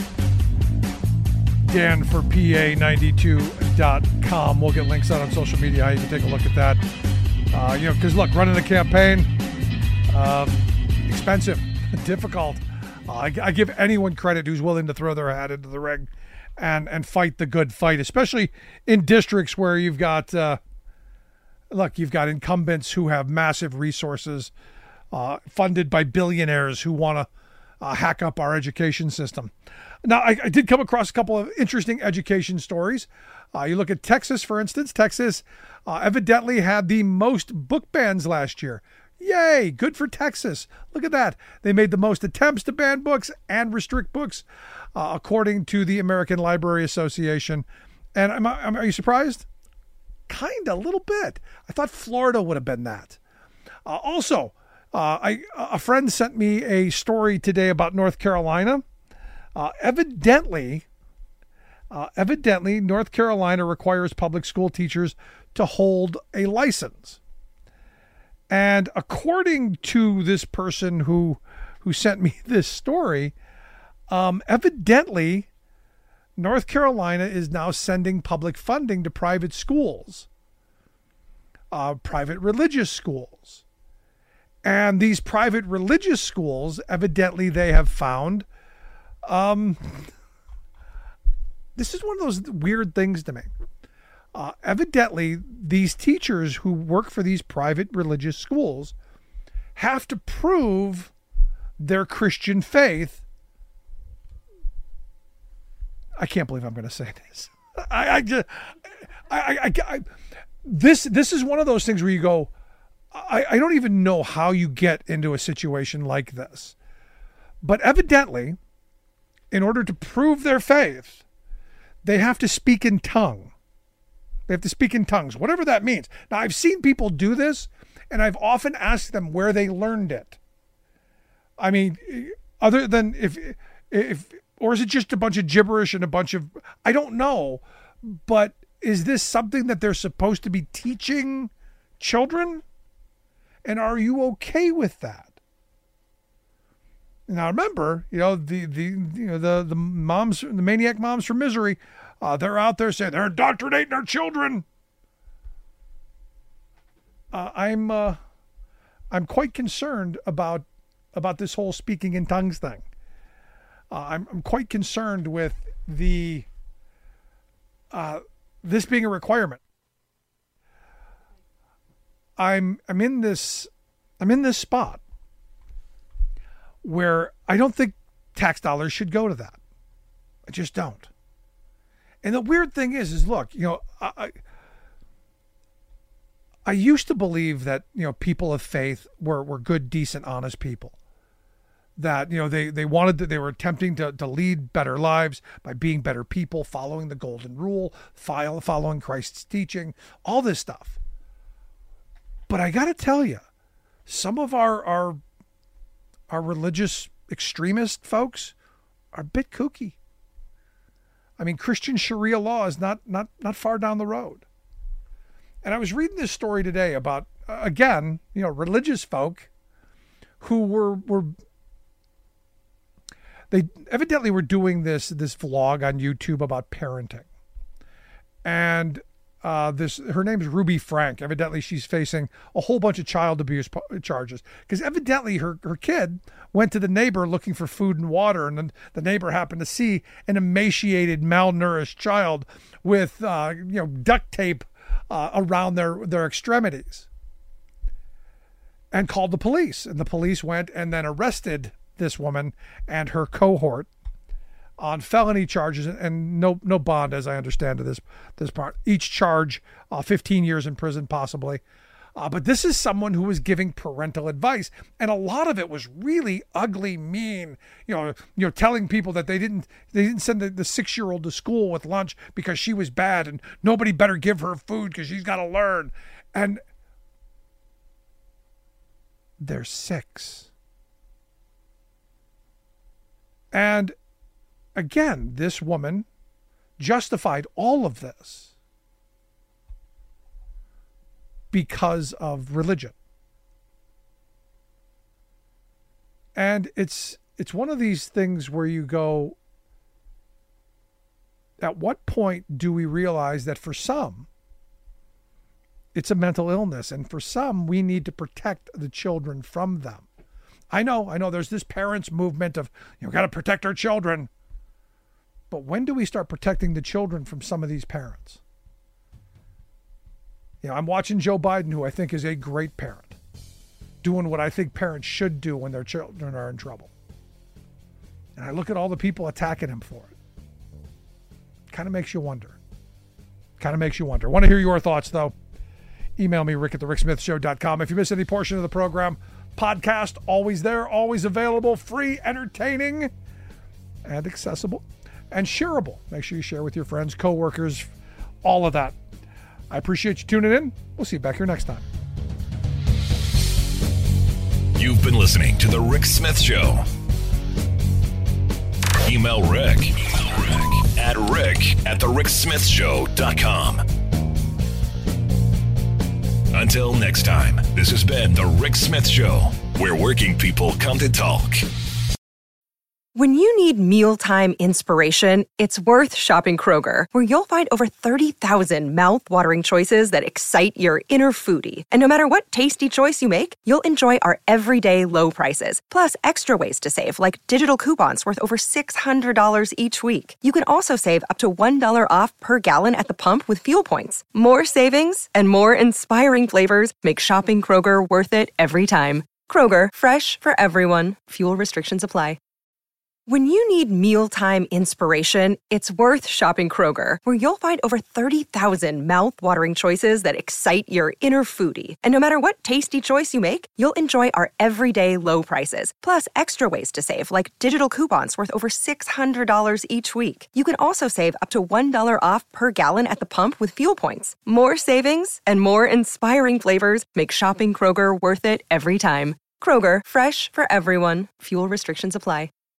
Dan for P A ninety-two dot com. We'll get links out on social media how you can take a look at that. Uh, you know, because look, running a campaign, um, expensive, difficult. Uh, I, I give anyone credit who's willing to throw their hat into the ring and and fight the good fight, especially in districts where you've got, uh, look, you've got incumbents who have massive resources, uh, funded by billionaires who want to uh, hack up our education system. Now, I, I did come across a couple of interesting education stories. Uh, you look at Texas, for instance. Texas uh, evidently had the most book bans last year. Yay, good for Texas. Look at that. They made the most attempts to ban books and restrict books, uh, according to the American Library Association. And am I, am, are you surprised? Kind of, a little bit. I thought Florida would have been that. Uh, also, uh, I, a friend sent me a story today about North Carolina. Uh, evidently, uh, evidently, North Carolina requires public school teachers to hold a license. And according to this person who who sent me this story, um, evidently, North Carolina is now sending public funding to private schools, uh, private religious schools. And these private religious schools, evidently, they have found Um, this is one of those weird things to me. Uh, evidently, these teachers who work for these private religious schools have to prove their Christian faith. I can't believe I'm going to say this. I, I just, I, I, I, I, this, this is one of those things where you go, I, I don't even know how you get into a situation like this, but evidently, in order to prove their faith, they have to speak in tongue. They have to speak in tongues, whatever that means. Now, I've seen people do this, and I've often asked them where they learned it. I mean, other than if, if, or is it just a bunch of gibberish and a bunch of, I don't know, but is this something that they're supposed to be teaching children? And are you okay with that? Now remember, you know, the the you know the the moms, the maniac moms from Misery, uh, they're out there saying they're indoctrinating our children. Uh, I'm uh, I'm quite concerned about about this whole speaking in tongues thing. Uh, I'm I'm quite concerned with the uh, this being a requirement. I'm I'm in this I'm in this spot where I don't think tax dollars should go to that. I just don't. And the weird thing is, is look, you know, I, I used to believe that, you know, people of faith were, were good, decent, honest people. That, you know, they, they wanted to, they were attempting to, to lead better lives by being better people, following the golden rule, following Christ's teaching, all this stuff. But I got to tell you, some of our, our, Our religious extremist folks are a bit kooky. I mean, Christian Sharia law is not not not far down the road. And I was reading this story today about, uh, again, you know, religious folk who were were they evidently were doing this this vlog on YouTube about parenting. And Uh, this her name is Ruby Frank. Evidently, she's facing a whole bunch of child abuse po- charges because evidently her, her kid went to the neighbor looking for food and water, and then the neighbor happened to see an emaciated, malnourished child with uh, you know duct tape uh, around their their extremities, and called the police. And the police went and then arrested this woman and her cohort on felony charges and no no bond, as I understand to this this part. Each charge uh, fifteen years in prison, possibly. Uh, but this is someone who was giving parental advice, and a lot of it was really ugly, mean. You know, you know, telling people that they didn't they didn't send the, the six-year-old to school with lunch because she was bad, and nobody better give her food because she's got to learn. And they're six. And again, this woman justified all of this because of religion. And it's it's one of these things where you go, at what point do we realize that for some, it's a mental illness, and for some, we need to protect the children from them? I know, I know there's this parents movement of, you know, got to protect our children. But when do we start protecting the children from some of these parents? You know, I'm watching Joe Biden, who I think is a great parent, doing what I think parents should do when their children are in trouble. And I look at all the people attacking him for it. Kind of makes you wonder. Kind of makes you wonder. Want to hear your thoughts, though? Email me, rick at the rick smith show dot com. If you miss any portion of the program, podcast, always there, always available, free, entertaining, and accessible, and shareable. Make sure you share with your friends, coworkers, all of that. I appreciate you tuning in. We'll see you back here next time. You've been listening to The Rick Smith Show. Email Rick, Email Rick. at rick at the rick smith show dot com. Until next time, this has been The Rick Smith Show, where working people come to talk. When you need mealtime inspiration, it's worth shopping Kroger, where you'll find over thirty thousand mouth-watering choices that excite your inner foodie. And no matter what tasty choice you make, you'll enjoy our everyday low prices, plus extra ways to save, like digital coupons worth over six hundred dollars each week. You can also save up to one dollar off per gallon at the pump with fuel points. More savings and more inspiring flavors make shopping Kroger worth it every time. Kroger, fresh for everyone. Fuel restrictions apply. When you need mealtime inspiration, it's worth shopping Kroger, where you'll find over thirty thousand mouth-watering choices that excite your inner foodie. And no matter what tasty choice you make, you'll enjoy our everyday low prices, plus extra ways to save, like digital coupons worth over six hundred dollars each week. You can also save up to one dollar off per gallon at the pump with fuel points. More savings and more inspiring flavors make shopping Kroger worth it every time. Kroger, fresh for everyone. Fuel restrictions apply.